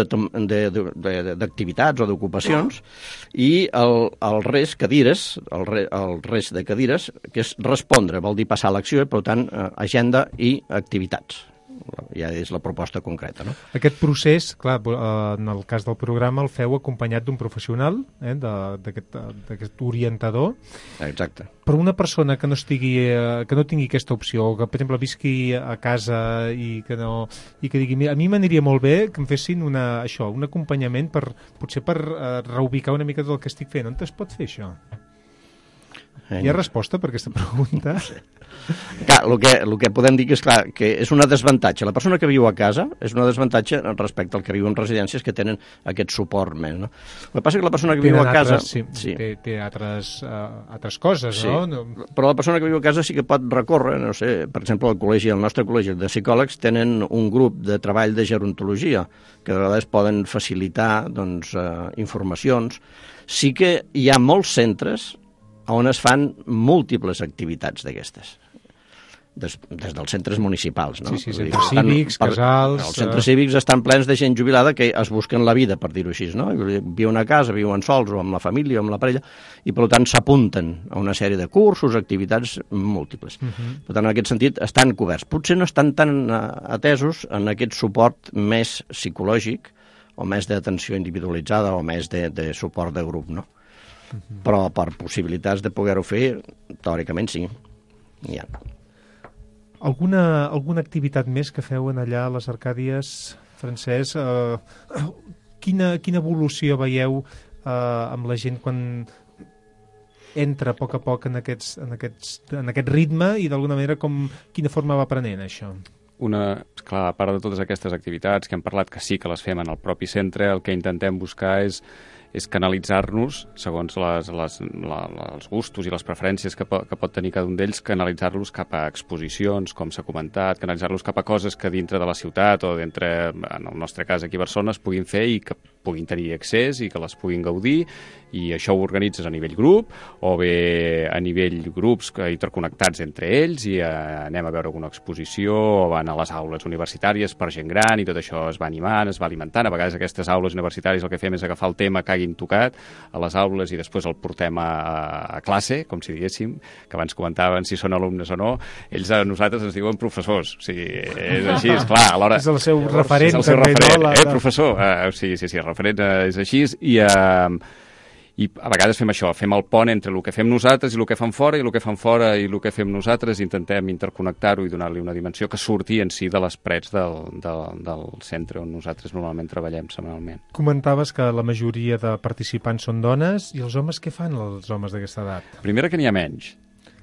d'activitats o d'ocupacions, i el, el res, cadires, el, re, el res de cadires, que és respondre, vol dir passar a l'acció, i per tant, agenda i activitats. Ja és la proposta concreta, no? Aquest procés, clar, en el cas del programa el feu acompanyat d'un professional, eh, d'aquest orientador. Exacte. Però una persona que no estigui, que no tingui aquesta opció, que per exemple visqui a casa i que no, i que digui, a mi m'aniria molt bé que em fessin una, això, un acompanyament per, potser per uh, reubicar una mica del que estic fent. On es pot fer això? Eh, Hi ha resposta per aquesta pregunta? Clar, el que, el que podem dir que és, clar, que és una desavantatge. La persona que viu a casa és una desavantatge respecte al que viu en residències que tenen aquest suport més, no? El que passa és que la persona que viu a casa... Altres, sí, sí. Té, té altres, uh, altres coses, sí. no? Però la persona que viu a casa sí que pot recórrer, no sé, per exemple, el col·legi, el nostre col·legi de psicòlegs tenen un grup de treball de gerontologia que de vegades poden facilitar, doncs, uh, informacions. Sí que hi ha molts centres on es fan múltiples activitats d'aquestes. des, des dels centres municipals. No? Sí, sí, centres cívics, per, casals... Els centres cívics estan plens de gent jubilada que es busquen la vida, per dir-ho així. No? Viuen a casa, viuen sols, o amb la família, o amb la parella, i per tant s'apunten a una sèrie de cursos, activitats múltiples. Uh -huh. Per tant, en aquest sentit, estan coberts. Potser no estan tan atesos en aquest suport més psicològic, o més d'atenció individualitzada, o més de, de suport de grup, no? Uh -huh. Però per possibilitats de poder-ho fer, teòricament sí, n'hi ha. Alguna, alguna activitat més que feuen allà a les Arcàdies, Francesc? Eh, quina, quina evolució veieu eh, amb la gent quan entra a poc a poc en, aquests, en, aquests, en aquest ritme i d'alguna manera com, quina forma va prenent això? Una, clar, a part de totes aquestes activitats que hem parlat, que sí que les fem en el propi centre, el que intentem buscar és és canalitzar-nos, segons les, les, la, els gustos i les preferències que, po, que pot tenir cada un d'ells, canalitzar-los cap a exposicions, com s'ha comentat, canalitzar-los cap a coses que dintre de la ciutat o dintre, en el nostre cas aquí a Barcelona, es puguin fer i que puguin tenir accés i que les puguin gaudir, i això ho organitzes a nivell grup o bé a nivell grups interconnectats entre ells i eh, anem a veure alguna exposició o van a les aules universitàries per gent gran i tot això es va animant, es va alimentant. A vegades aquestes aules universitàries el que fem és agafar el tema que hagin tocat a les aules i després el portem a, a classe, com si diguéssim, que abans comentaven si són alumnes o no. Ells a nosaltres ens diuen professors. O sigui, és així, és clar. Alhora, és el seu referent. És el seu també, referent, no? La... eh, professor. Uh, sí, sí, sí, el referent uh, és així i... Uh, I a vegades fem això, fem el pont entre el que fem nosaltres i el que fan fora, i el que fan fora i el que fem nosaltres, intentem interconnectar-ho i donar-li una dimensió que surti en si de les parets del, del, del centre on nosaltres normalment treballem setmanalment. Comentaves que la majoria de participants són dones, i els homes què fan, els homes d'aquesta edat? Primera que n'hi ha menys.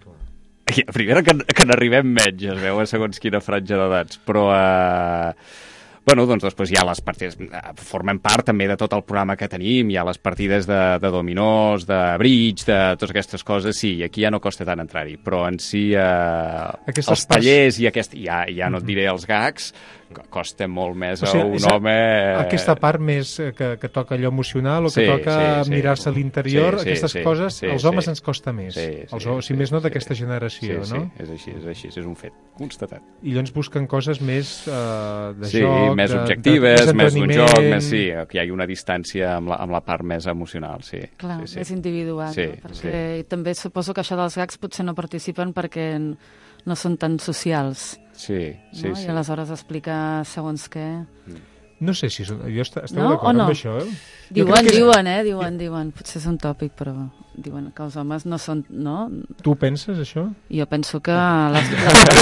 Primera que, que n'arribem menys, es veu a segons quina franja d'edats, però... Eh... Bueno, doncs després hi ha les partides, formen part també de tot el programa que tenim, hi ha les partides de, de dominós, de bridge, de totes aquestes coses, sí, i aquí ja no costa tant entrar-hi, però en si eh, els tallers i aquest, ja, ja no et diré els gags, costa molt més a o sigui, un home... Aquesta part més que, que toca allò emocional o que sí, toca sí, sí. mirar-se a l'interior, sí, sí, aquestes sí, coses, sí, als homes sí. ens costa més. Sí, sí, els, si sí, més no d'aquesta sí, generació, sí, no? Sí, és així, és així, és un fet constatat. I llavors busquen coses més uh, de sí, joc, Sí, més de, objectives, de, més d'un joc, més, sí, que hi ha una distància amb la, amb la part més emocional, sí. Clar, sí, sí. més individual, sí, no? Perquè sí. també suposo que això dels gags potser no participen perquè no són tan socials. Sí, sí, no? sí. I aleshores explicar segons què... No sé si... Són... Jo esteu no, d'acord no? amb això? Eh? Diuen, que... diuen, eh? Diuen, diuen. Potser és un tòpic, però diuen que els homes no són... No? Tu penses, això? Jo penso que... Les,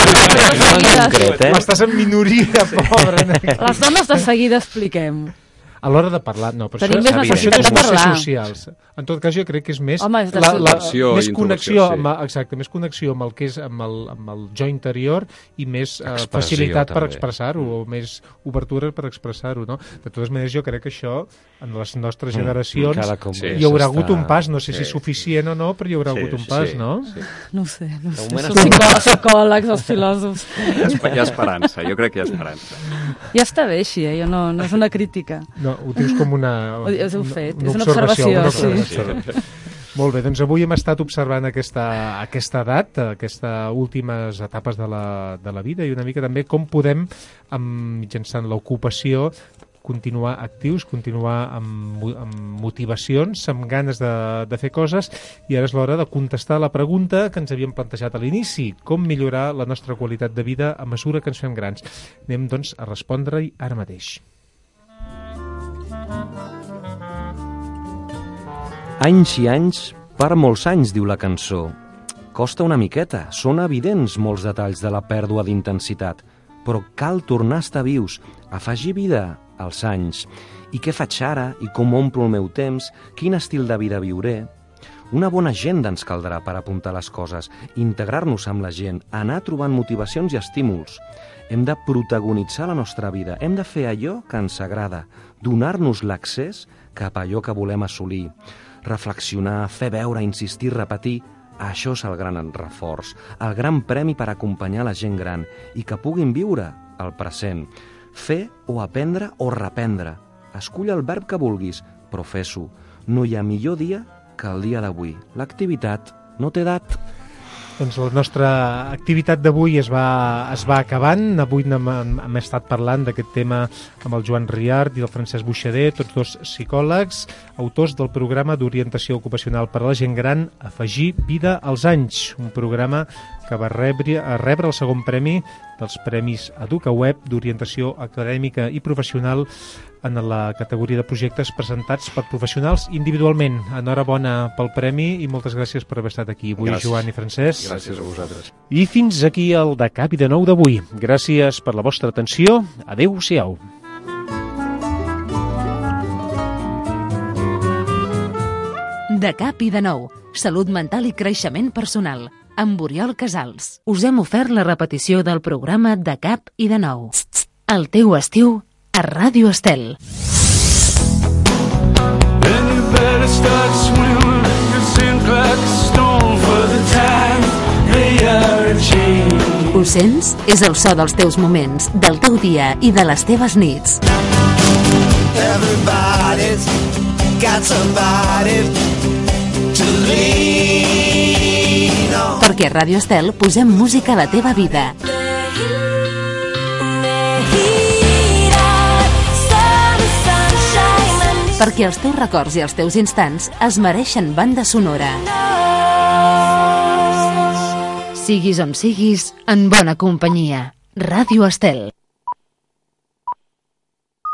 les... Estàs en minoria, pobre. Les dones de seguida expliquem. A l'hora de parlar, no, però Tenim això, més això no és parlar. socials. En tot cas, jo crec que és més... Home, és de la, la, més connexió, sí. amb, exacte, més connexió amb el que és amb el, amb el jo interior i més eh, facilitat també. Per expressar-ho, o més obertura per expressar-ho, no? De totes maneres, jo crec que això, en les nostres mm, generacions, sí, hi haurà hagut un pas, no sé sí, si suficient o no, però hi haurà sí, hagut un pas, sí, no? Sí. No ho sé, no sé. Els psicòlegs, psicòlegs, els filòsofs. Hi ha esperança, jo crec que hi ha esperança. Ja està bé així, eh? Jo no, no és una crítica. No, ho dius com una... És un fet, una és una observació. Una observació sí. Molt bé, doncs avui hem estat observant aquesta, aquesta edat, aquestes últimes etapes de la, de la vida i una mica també com podem, amb, mitjançant l'ocupació, continuar actius, continuar amb, amb motivacions, amb ganes de, de fer coses, i ara és l'hora de contestar la pregunta que ens havíem plantejat a l'inici: com millorar la nostra qualitat de vida a mesura que ens fem grans? Anem, doncs, a respondre-hi ara mateix. Anys i anys, per molts anys, diu la cançó. Costa una miqueta, són evidents molts detalls de la pèrdua d'intensitat, però cal tornar a estar vius, afegir vida als anys. I què faig ara? I com omplo el meu temps? Quin estil de vida viuré? Una bona agenda ens caldrà per apuntar les coses, integrar-nos amb la gent, anar trobant motivacions i estímuls. Hem de protagonitzar la nostra vida, hem de fer allò que ens agrada, donar-nos l'accés cap a allò que volem assolir, reflexionar, fer veure, insistir, repetir. Això és el gran reforç, el gran premi per acompanyar la gent gran i que puguin viure el present. Fer o aprendre o reprendre. Escull el verb que vulguis, però fes-ho. No hi ha millor dia que el dia d'avui. L'activitat no té edat. Doncs la nostra activitat d'avui es va, es va acabant. Avui hem, hem estat parlant d'aquest tema amb el Joan Riart i el Francesc Buixader, tots dos psicòlegs, autors del programa d'orientació ocupacional per a la gent gran Afegir vida als anys, un programa que va rebre, a rebre el segon premi dels Premis EducaWeb d'orientació acadèmica i professional en la categoria de projectes presentats per professionals individualment. Enhorabona pel premi i moltes gràcies per haver estat aquí avui, gràcies. Joan i Francesc. Gràcies a vosaltres. I fins aquí el De Cap i de Nou d'avui. Gràcies per la vostra atenció. Adéu-siau. De Cap i de Nou. Salut mental i creixement personal. Amb Oriol Casals. Us hem ofert la repetició del programa De Cap i de Nou. El teu estiu a Ràdio Estel. Ho sents? És el so dels teus moments, del teu dia i de les teves nits. Everybody's got somebody to lean on. Perquè a Ràdio Estel posem música a la teva vida. Perquè els teus records i els teus instants es mereixen banda sonora. Siguis on siguis, en bona companyia. Ràdio Estel.